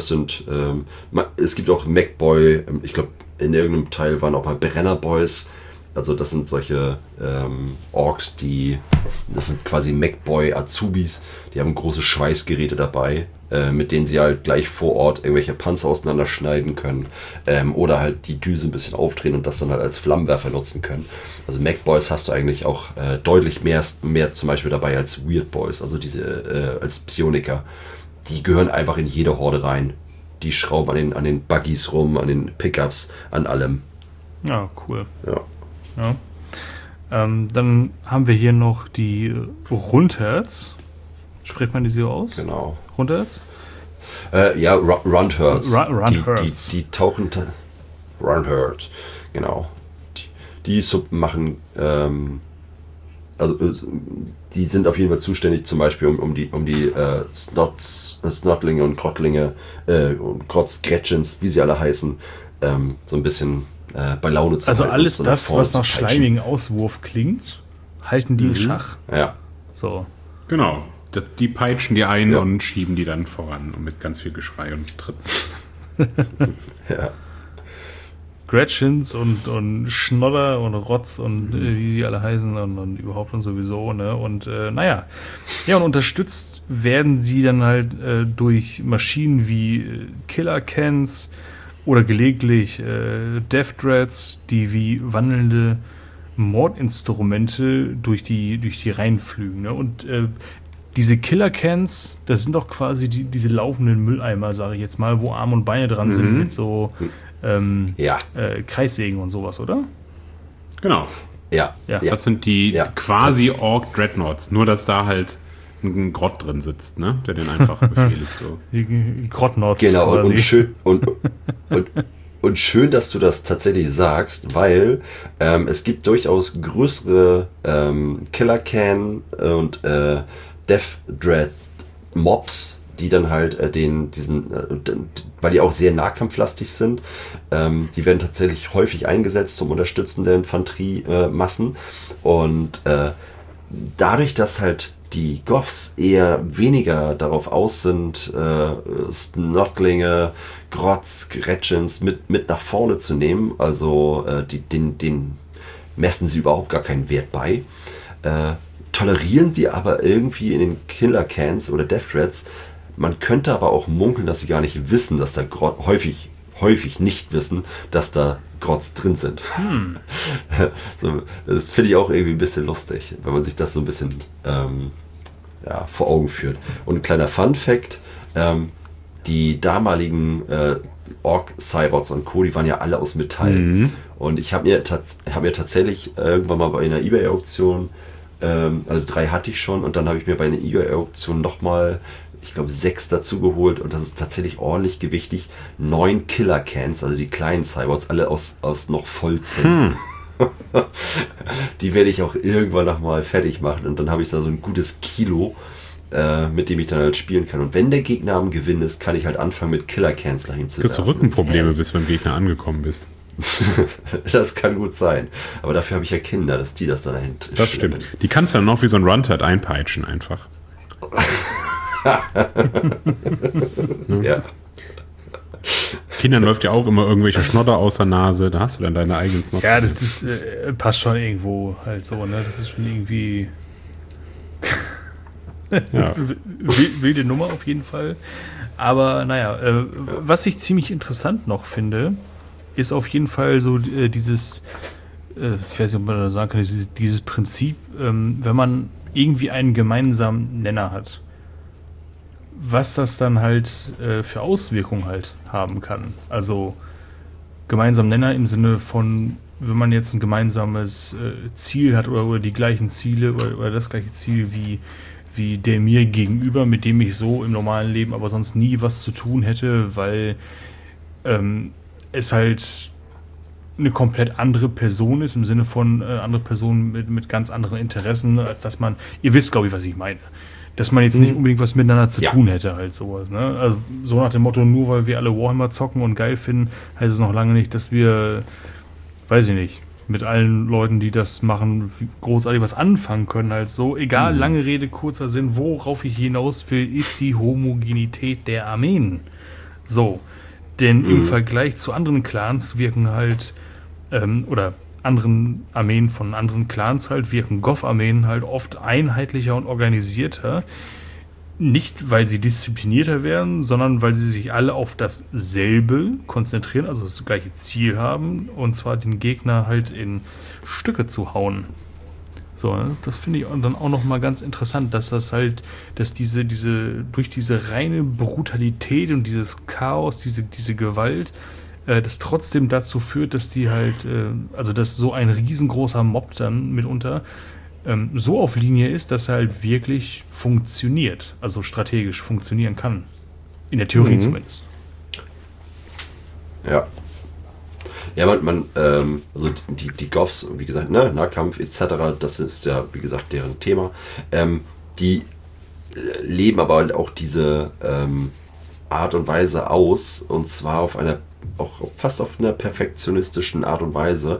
Es gibt auch MacBoy, ich glaube, in irgendeinem Teil waren auch mal Brennerboys. Also das sind solche Orks, das sind quasi MacBoy-Azubis, die haben große Schweißgeräte dabei, mit denen sie halt gleich vor Ort irgendwelche Panzer auseinanderschneiden können oder halt die Düse ein bisschen aufdrehen und das dann halt als Flammenwerfer nutzen können. Also MacBoys hast du eigentlich auch deutlich mehr zum Beispiel dabei als Weirdboys, also diese als Psioniker. Die gehören einfach in jede Horde rein. Die schrauben an den Buggies rum, an den Pickups, an allem. Ja, cool. Ja. Ja. Dann haben wir hier noch die Rundherz. Spricht man die so aus? Genau. Rundherz? Ja, Rundherz. Rundherz. Die tauchen... Rundherz, genau. Die machen... die sind auf jeden Fall zuständig, zum Beispiel um die Snotlinge und Grottlinge und Grotzgretchens, wie sie alle heißen, so ein bisschen bei Laune zu Also halten. alles so das, vorne was nach zu peitschen. schleimigen Auswurf klingt, halten die in Schach. Ja. So. Genau. Die peitschen die ein Ja. und schieben die dann voran und mit ganz viel Geschrei und Tritten. Ja. Gretchens und Schnodder und Rotz und wie die alle heißen und überhaupt und sowieso, ne? Und naja. Ja, und unterstützt werden sie dann halt durch Maschinen wie Killer-Cans oder gelegentlich Death Dreads, die wie wandelnde Mordinstrumente durch die Reihen flügen, ne? Und diese Killer-Cans, das sind doch quasi diese laufenden Mülleimer, sage ich jetzt mal, wo Arme und Beine dran sind mit so Ja. Kreissägen und sowas, oder? Genau. Ja. Ja. Das sind die Ja. quasi Ork-Dreadnoughts. Nur, dass da halt ein Grott drin sitzt, ne? Der den einfach befehligt. So. Die Grottnots Genau, quasi. und schön, dass du das tatsächlich sagst, weil es gibt durchaus größere Killer-Can und Death Dread Mobs, die dann halt weil die auch sehr nahkampflastig sind, die werden tatsächlich häufig eingesetzt zum Unterstützen der Infanteriemassen und dadurch, dass halt die Goths eher weniger darauf aus sind, Snotlinge, Grotz, Gretchens mit nach vorne zu nehmen, also den messen sie überhaupt gar keinen Wert bei, tolerieren sie aber irgendwie in den Killer-Cans oder Death Dreads. Man könnte aber auch munkeln, dass sie gar nicht wissen, dass da häufig nicht wissen, dass da Grotz drin sind. So, das finde ich auch irgendwie ein bisschen lustig, wenn man sich das so ein bisschen vor Augen führt. Und ein kleiner Fun-Fact, die damaligen Ork-Cybots und Co., die waren ja alle aus Metall. Und ich habe mir tatsächlich irgendwann mal bei einer eBay-Auktion, also 3 hatte ich schon, und dann habe ich mir bei einer eBay-Auktion nochmal, ich glaube 6 dazu geholt, und das ist tatsächlich ordentlich gewichtig, 9 Killer-Cans, also die kleinen Cybots, alle aus noch Vollzinn. Die werde ich auch irgendwann nochmal fertig machen, und dann habe ich da so ein gutes Kilo, mit dem ich dann halt spielen kann. Und wenn der Gegner am Gewinn ist, kann ich halt anfangen, mit Killer-Cans nach ihm zu Kriegst du werfen. Rückenprobleme, bis du beim Gegner angekommen bist. Das kann gut sein. Aber dafür habe ich ja Kinder, dass die das dann dahin Das stimmt. Die kannst du dann noch wie so ein Runtard einpeitschen einfach. Ja. Kindern läuft ja auch immer irgendwelche Schnodder aus der Nase. Da hast du dann deine eigenen Snodder. Ja, das ist passt schon irgendwo halt so, ne? Das ist schon irgendwie Ja. wilde Nummer auf jeden Fall. Aber naja, was ich ziemlich interessant noch finde, ist auf jeden Fall so dieses ich weiß nicht, ob man das sagen kann, dieses Prinzip, wenn man irgendwie einen gemeinsamen Nenner hat, was das dann halt für Auswirkungen halt haben kann. Also gemeinsamen Nenner im Sinne von, wenn man jetzt ein gemeinsames Ziel hat oder die gleichen Ziele oder das gleiche Ziel wie der mir gegenüber, mit dem ich so im normalen Leben aber sonst nie was zu tun hätte, weil es halt eine komplett andere Person ist, im Sinne von andere Person mit ganz anderen Interessen, als dass man, ihr wisst, glaube ich, was ich meine, dass man jetzt nicht unbedingt was miteinander zu tun hätte, halt sowas. Ne? Also so nach dem Motto, nur weil wir alle Warhammer zocken und geil finden, heißt es noch lange nicht, dass wir, weiß ich nicht, mit allen Leuten, die das machen, großartig was anfangen können, halt so. Egal, lange Rede, kurzer Sinn, worauf ich hinaus will, ist die Homogenität der Armeen. So, denn im Vergleich zu anderen Clans wirken halt, oder anderen Armeen von anderen Clans halt, wirken Goth-Armeen halt oft einheitlicher und organisierter. Nicht, weil sie disziplinierter werden, sondern weil sie sich alle auf dasselbe konzentrieren, also das gleiche Ziel haben, und zwar den Gegner halt in Stücke zu hauen. So, das finde ich dann auch nochmal ganz interessant, dass das halt, dass diese durch diese reine Brutalität und dieses Chaos, diese Gewalt, das trotzdem dazu führt, dass die halt, also dass so ein riesengroßer Mob dann mitunter so auf Linie ist, dass er halt wirklich funktioniert, also strategisch funktionieren kann. In der Theorie zumindest. Ja. Ja, also die Goths, wie gesagt, ne, Nahkampf etc., das ist ja, wie gesagt, deren Thema. Die leben aber halt auch diese Art und Weise aus, und zwar fast auf einer perfektionistischen Art und Weise.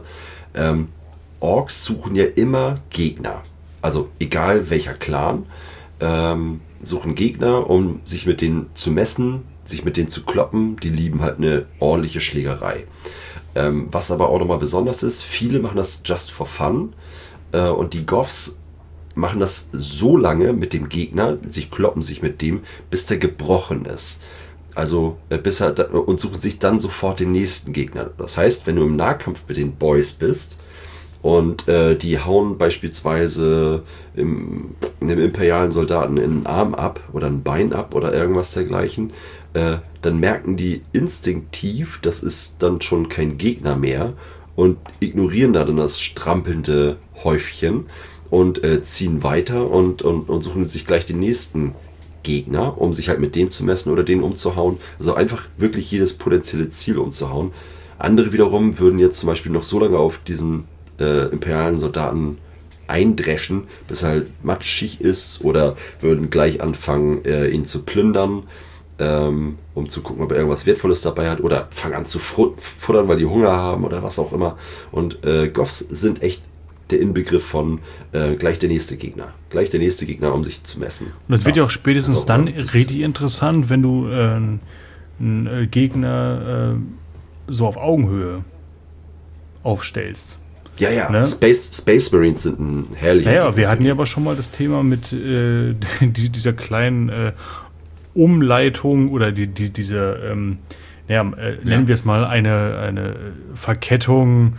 Orks suchen ja immer Gegner. Also egal welcher Clan, suchen Gegner, um sich mit denen zu messen, sich mit denen zu kloppen. Die lieben halt eine ordentliche Schlägerei. Was aber auch nochmal besonders ist, viele machen das just for fun. Und die Goths machen das so lange mit dem Gegner, kloppen sich mit dem, bis der gebrochen ist. Also und suchen sich dann sofort den nächsten Gegner. Das heißt, wenn du im Nahkampf mit den Boys bist und die hauen beispielsweise einem imperialen Soldaten einen Arm ab oder ein Bein ab oder irgendwas dergleichen, dann merken die instinktiv, das ist dann schon kein Gegner mehr, und ignorieren dann das strampelnde Häufchen und ziehen weiter und suchen sich gleich den nächsten Gegner, um sich halt mit dem zu messen oder den umzuhauen. Also einfach wirklich jedes potenzielle Ziel umzuhauen. Andere wiederum würden jetzt zum Beispiel noch so lange auf diesen imperialen Soldaten eindreschen, bis er halt matschig ist, oder würden gleich anfangen, ihn zu plündern, um zu gucken, ob er irgendwas Wertvolles dabei hat, oder fangen an zu futtern, weil die Hunger haben oder was auch immer. Und Goths sind echt der Inbegriff von gleich der nächste Gegner, um sich zu messen. Und das wird ja auch spätestens dann richtig interessant, wenn du einen Gegner so auf Augenhöhe aufstellst. Ja, ne? Space Marines sind ein herrlicher. Ja, wir hatten ja aber schon mal das Thema mit dieser kleinen Umleitung oder dieser, nennen wir es mal eine Verkettung,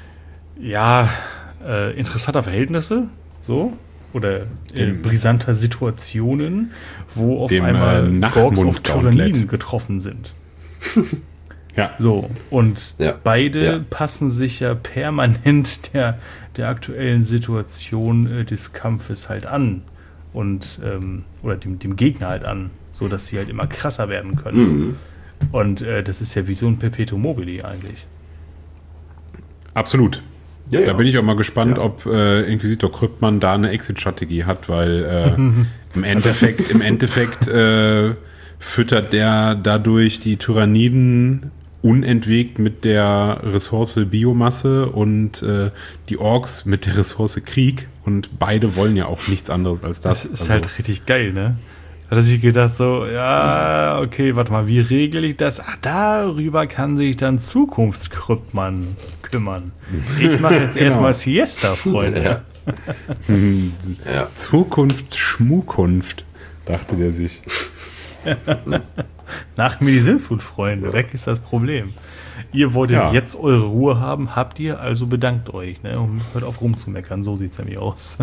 interessanter Verhältnisse, so, oder brisanter Situationen, wo auf einmal Gorks auf Tyranniden getroffen sind. Ja. So, und beide passen sich ja permanent der aktuellen Situation des Kampfes halt an und oder dem Gegner halt an, so dass sie halt immer krasser werden können. Und das ist ja wie so ein Perpetuum mobile eigentlich. Absolut. Ja, da bin ich auch mal gespannt, ob Inquisitor Kryptmann da eine Exit-Strategie hat, weil im Endeffekt füttert der dadurch die Tyranniden unentwegt mit der Ressource Biomasse und die Orks mit der Ressource Krieg, und beide wollen ja auch nichts anderes als das. Das ist halt richtig geil, ne? Da hat er sich gedacht so, ja, okay, warte mal, wie regle ich das? Ach, darüber kann sich dann Zukunftskryptmann kümmern. Ich mache jetzt erstmal Siesta, Freunde. Zukunft, Schmukunft, dachte der sich. Nach mir die Sintflut, Freunde. Weg ist das Problem. Ihr wolltet jetzt eure Ruhe haben, habt ihr, also bedankt euch. Ne? Und hört auf rumzumeckern, so sieht es nämlich aus.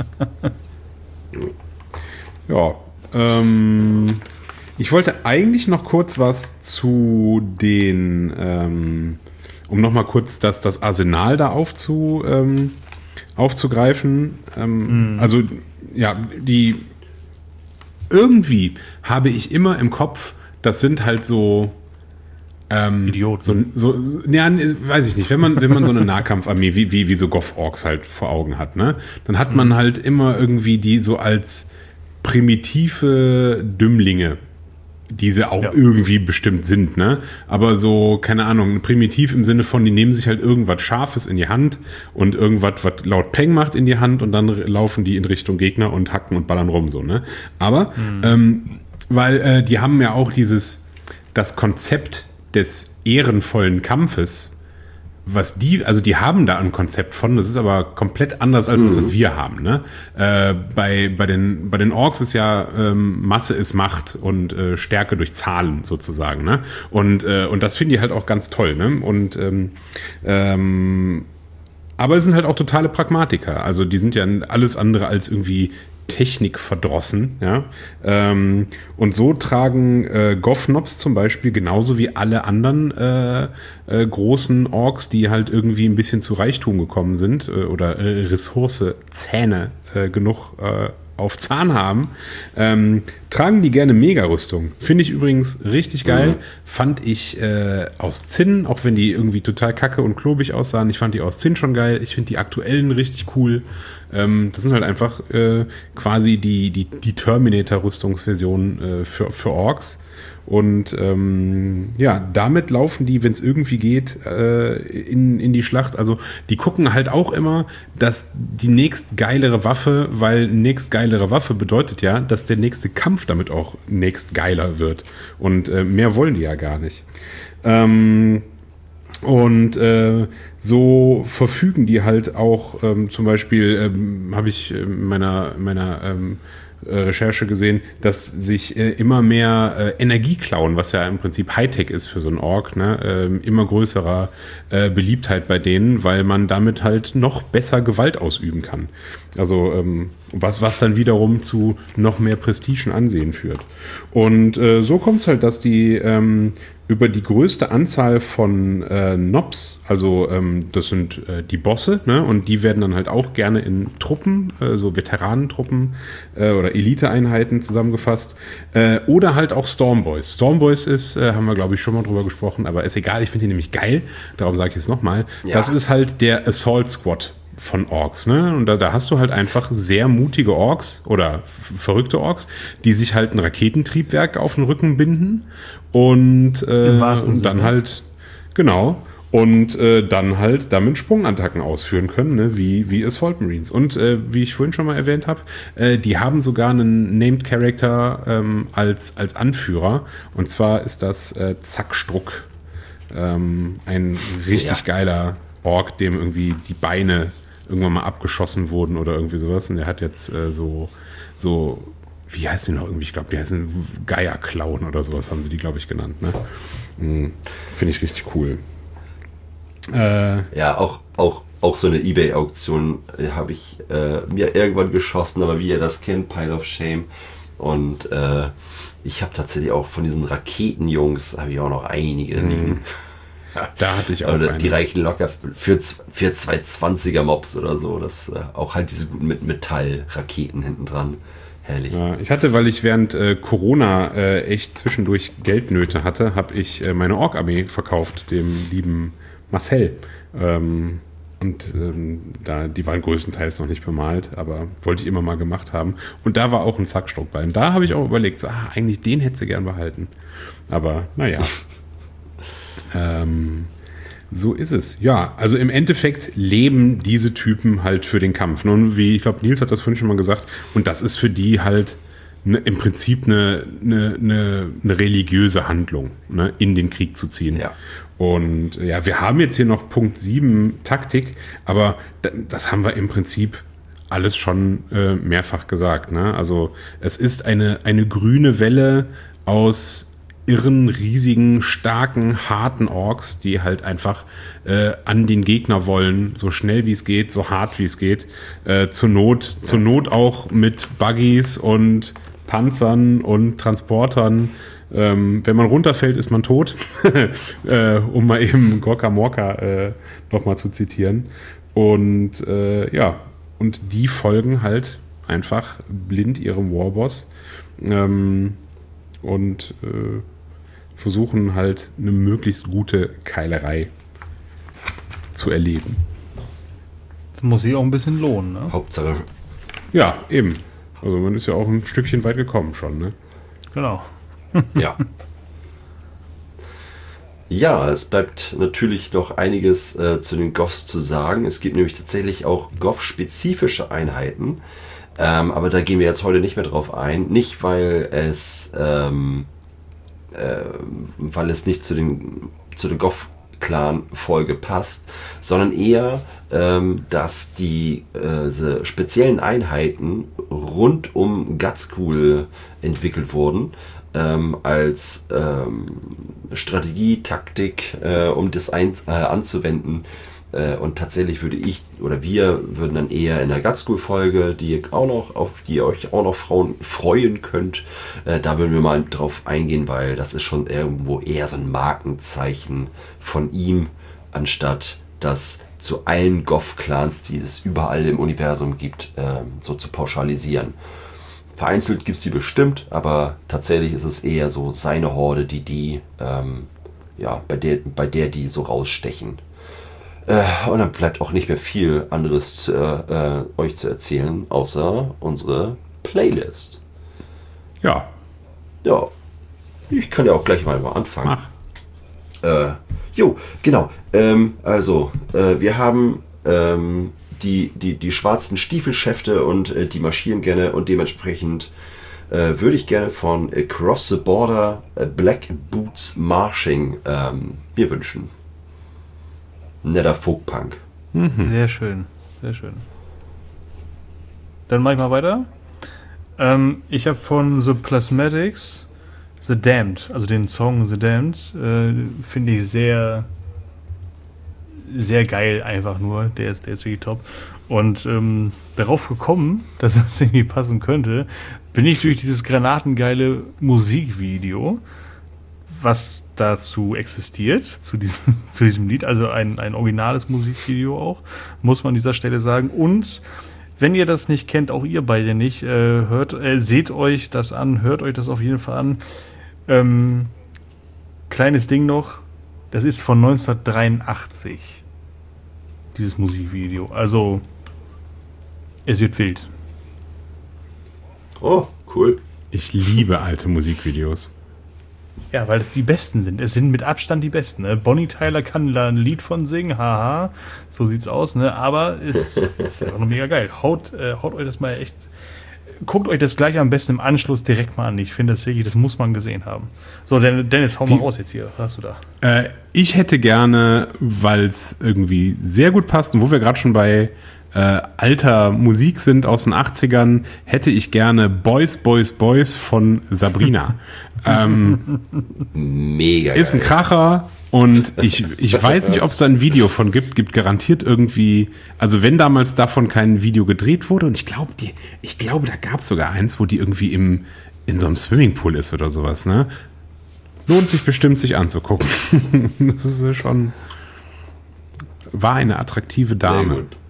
Ja, ich wollte eigentlich noch kurz was zu den, um nochmal kurz das Arsenal da aufzugreifen. Also, ja, irgendwie habe ich immer im Kopf, das sind halt so Idioten. Weiß ich nicht, wenn man so eine Nahkampfarmee wie so Goth-Orks halt vor Augen hat, ne? Dann hat man halt immer irgendwie die so als primitive Dümmlinge, die sie auch irgendwie bestimmt sind, ne? Aber so, keine Ahnung, primitiv im Sinne von, die nehmen sich halt irgendwas Scharfes in die Hand und irgendwas, was laut Peng macht, in die Hand und dann laufen die in Richtung Gegner und hacken und ballern rum, so, ne? Aber, weil die haben ja auch das Konzept des ehrenvollen Kampfes, die haben da ein Konzept von, das ist aber komplett anders als das, was wir haben. Ne? Bei den Orks ist ja Masse ist Macht und Stärke durch Zahlen sozusagen. Ne? Und das finde ich halt auch ganz toll. Ne? Und aber es sind halt auch totale Pragmatiker. Also die sind ja alles andere als irgendwie Technik verdrossen, ja. Und so tragen Goth-Nobs zum Beispiel genauso wie alle anderen großen Orks, die halt irgendwie ein bisschen zu Reichtum gekommen sind oder Zähne genug auf Zahn haben, tragen die gerne Mega-Rüstung. Finde ich übrigens richtig geil. Fand ich aus Zinn, auch wenn die irgendwie total kacke und klobig aussahen, ich fand die aus Zinn schon geil. Ich finde die aktuellen richtig cool. Das sind halt einfach quasi die Terminator-Rüstungsversion für Orks. Und damit laufen die, wenn es irgendwie geht, in die Schlacht. Also die gucken halt auch immer, dass die nächstgeilere Waffe, weil nächstgeilere Waffe bedeutet ja, dass der nächste Kampf damit auch nächstgeiler wird. Und mehr wollen die ja gar nicht. So verfügen die halt auch, zum Beispiel habe ich in meiner Recherche gesehen, dass sich immer mehr Energie klauen, was ja im Prinzip Hightech ist für so einen Ork, ne? Immer größerer Beliebtheit bei denen, weil man damit halt noch besser Gewalt ausüben kann. Also was dann wiederum zu noch mehr Prestige und Ansehen führt. Und so kommt es halt, dass die über die größte Anzahl von Nobs, also das sind die Bosse, ne? Und die werden dann halt auch gerne in Truppen, so Veteranentruppen oder Eliteeinheiten zusammengefasst, oder halt auch Stormboys. Stormboys ist, haben wir glaube ich schon mal drüber gesprochen, aber ist egal, ich finde die nämlich geil, darum sage ich es nochmal. Ja. Das ist halt der Assault Squad von Orks, ne? Und da hast du halt einfach sehr mutige Orks oder verrückte Orks, die sich halt ein Raketentriebwerk auf den Rücken binden und dann halt, genau, und dann halt damit Sprungattacken ausführen können, ne? wie Assault Marines. Und wie ich vorhin schon mal erwähnt habe, die haben sogar einen Named Character als Anführer, und zwar ist das Zack Struck, ein richtig geiler Ork, dem irgendwie die Beine irgendwann mal abgeschossen wurden oder irgendwie sowas. Und der hat jetzt so wie heißt die noch irgendwie? Ich glaube, die heißen Geierklauen oder sowas, haben sie die, glaube ich, genannt. Ne? Finde ich richtig cool. Ja, auch so eine Ebay-Auktion habe ich mir irgendwann geschossen, aber wie ihr das kennt, Pile of Shame. Und ich habe tatsächlich auch von diesen Raketenjungs, habe ich auch noch einige liegen. Da hatte ich auch eine. Die reichen locker für 220er Mobs oder so. Das auch halt diese guten mit Metallraketen hinten dran. Herrlich. Ja, ich hatte, weil ich während Corona echt zwischendurch Geldnöte hatte, habe ich meine Ork-Armee verkauft, dem lieben Marcel. Die waren größtenteils noch nicht bemalt, aber wollte ich immer mal gemacht haben. Und da war auch ein Zackstruck bei. Und da habe ich auch überlegt, so, eigentlich den hätte sie gern behalten. Aber naja. So ist es. Ja, also im Endeffekt leben diese Typen halt für den Kampf. Nun, wie ich glaube, Nils hat das vorhin schon mal gesagt, und das ist für die halt im Prinzip eine religiöse Handlung, ne, in den Krieg zu ziehen. Ja. Und ja, wir haben jetzt hier noch Punkt 7 Taktik, aber das haben wir im Prinzip alles schon mehrfach gesagt. Ne? Also es ist eine grüne Welle aus irren, riesigen, starken, harten Orks, die halt einfach an den Gegner wollen, so schnell wie es geht, so hart wie es geht. Zur Not auch mit Buggies und Panzern und Transportern. Wenn man runterfällt, ist man tot. Um mal eben Gorka Morka nochmal zu zitieren. Und und die folgen halt einfach blind ihrem Warboss. Und versuchen halt eine möglichst gute Keilerei zu erleben. Das muss sich auch ein bisschen lohnen, ne? Hauptsache. Ja, eben. Also man ist ja auch ein Stückchen weit gekommen schon, ne? Genau. Ja. Ja, es bleibt natürlich noch einiges zu den Goffs zu sagen. Es gibt nämlich tatsächlich auch Goff-spezifische Einheiten. Aber da gehen wir jetzt heute nicht mehr drauf ein. Nicht, weil es nicht zu der Goff-Clan-Folge passt, sondern eher, dass diese speziellen Einheiten rund um Gutschool entwickelt wurden, als Strategie, Taktik, um das anzuwenden. Und tatsächlich wir würden dann eher in der Gutschool-Folge, auf die ihr euch auch noch freuen könnt, da würden wir mal drauf eingehen, weil das ist schon irgendwo eher so ein Markenzeichen von ihm, anstatt das zu allen Goff-Clans, die es überall im Universum gibt, so zu pauschalisieren. Vereinzelt gibt es die bestimmt, aber tatsächlich ist es eher so seine Horde, bei der die so rausstechen. Und dann bleibt auch nicht mehr viel anderes euch zu erzählen, außer unsere Playlist. Ja. Ja. Ich kann ja auch gleich mal anfangen. Mach. Genau. Wir haben die schwarzen Stiefelschäfte und die marschieren gerne und dementsprechend würde ich gerne von Across the Border Black Boots Marching mir wünschen. Netter Folkpunk. Sehr schön, sehr schön. Dann mache ich mal weiter. Ich habe von The Plasmatics The Damned, also den Song The Damned, finde ich sehr, sehr geil einfach nur. Der ist wirklich top. Und darauf gekommen, dass das irgendwie passen könnte, bin ich durch dieses granatengeile Musikvideo, was dazu existiert, zu diesem Lied, also ein originales Musikvideo auch, muss man an dieser Stelle sagen. Und wenn ihr das nicht kennt, auch ihr beide nicht, seht euch das an, hört euch das auf jeden Fall an. Kleines Ding noch, das ist von 1983, dieses Musikvideo. Also, es wird wild. Oh, cool. Ich liebe alte Musikvideos. Ja, weil es die besten sind. Es sind mit Abstand die besten. Ne? Bonnie Tyler kann da ein Lied von singen, haha, so sieht's aus, ne? Aber es ist einfach nur mega geil. Haut euch das mal echt. Guckt euch das gleich am besten im Anschluss direkt mal an. Ich finde das wirklich, das muss man gesehen haben. So, Dennis, hau mal raus jetzt hier. Was hast du da? Ich hätte gerne, weil es irgendwie sehr gut passt und wo wir gerade schon bei alter Musik sind aus den 80ern, hätte ich gerne Boys, Boys, Boys von Sabrina. Mega ist ein Kracher und ich weiß nicht, ob es da ein Video von gibt garantiert irgendwie, also wenn damals davon kein Video gedreht wurde und ich glaube, da gab es sogar eins, wo die irgendwie in so einem Swimmingpool ist oder sowas, ne? Lohnt sich bestimmt, sich anzugucken. Das ist schon, war eine attraktive Dame. Sehr gut.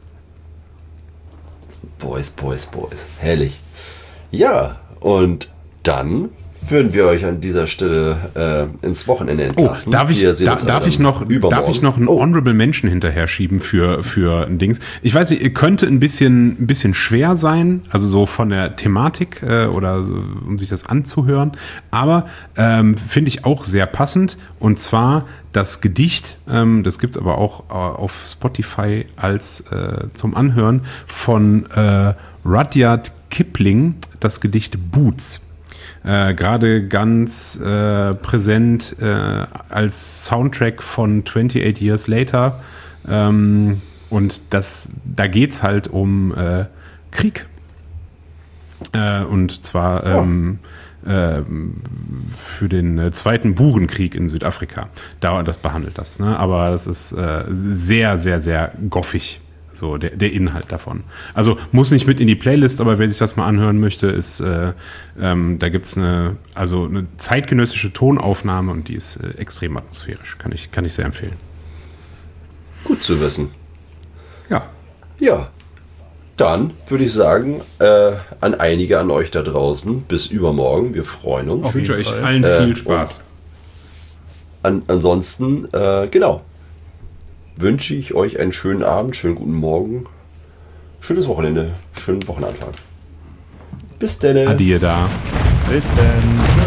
Boys, Boys, Boys. Herrlich. Ja, und dann würden wir euch an dieser Stelle ins Wochenende entlassen. Darf ich noch einen Honorable Mention hinterher schieben für ein Dings? Ich weiß nicht, könnte ein bisschen schwer sein, also so von der Thematik oder so, um sich das anzuhören, aber finde ich auch sehr passend, und zwar das Gedicht, das gibt es aber auch auf Spotify als zum Anhören, von Rudyard Kipling, das Gedicht Boots. Gerade ganz präsent als Soundtrack von 28 Years Later. Und da geht es halt um Krieg. Und zwar für den Zweiten Burenkrieg in Südafrika. Das behandelt das. Ne? Aber das ist sehr, sehr, sehr goffig. So der Inhalt davon. Also muss nicht mit in die Playlist, aber wer sich das mal anhören möchte, ist da gibt es eine zeitgenössische Tonaufnahme und die ist extrem atmosphärisch. Kann ich sehr empfehlen. Gut zu wissen. Ja. Ja. Dann würde ich sagen, an einige an euch da draußen, bis übermorgen. Wir freuen uns. Ich wünsche euch allen viel Spaß. Ansonsten, genau. Wünsche ich euch einen schönen Abend, schönen guten Morgen, schönes Wochenende, schönen Wochenanfang. Bis dann. Adieu da. Bis dann. Tschüss.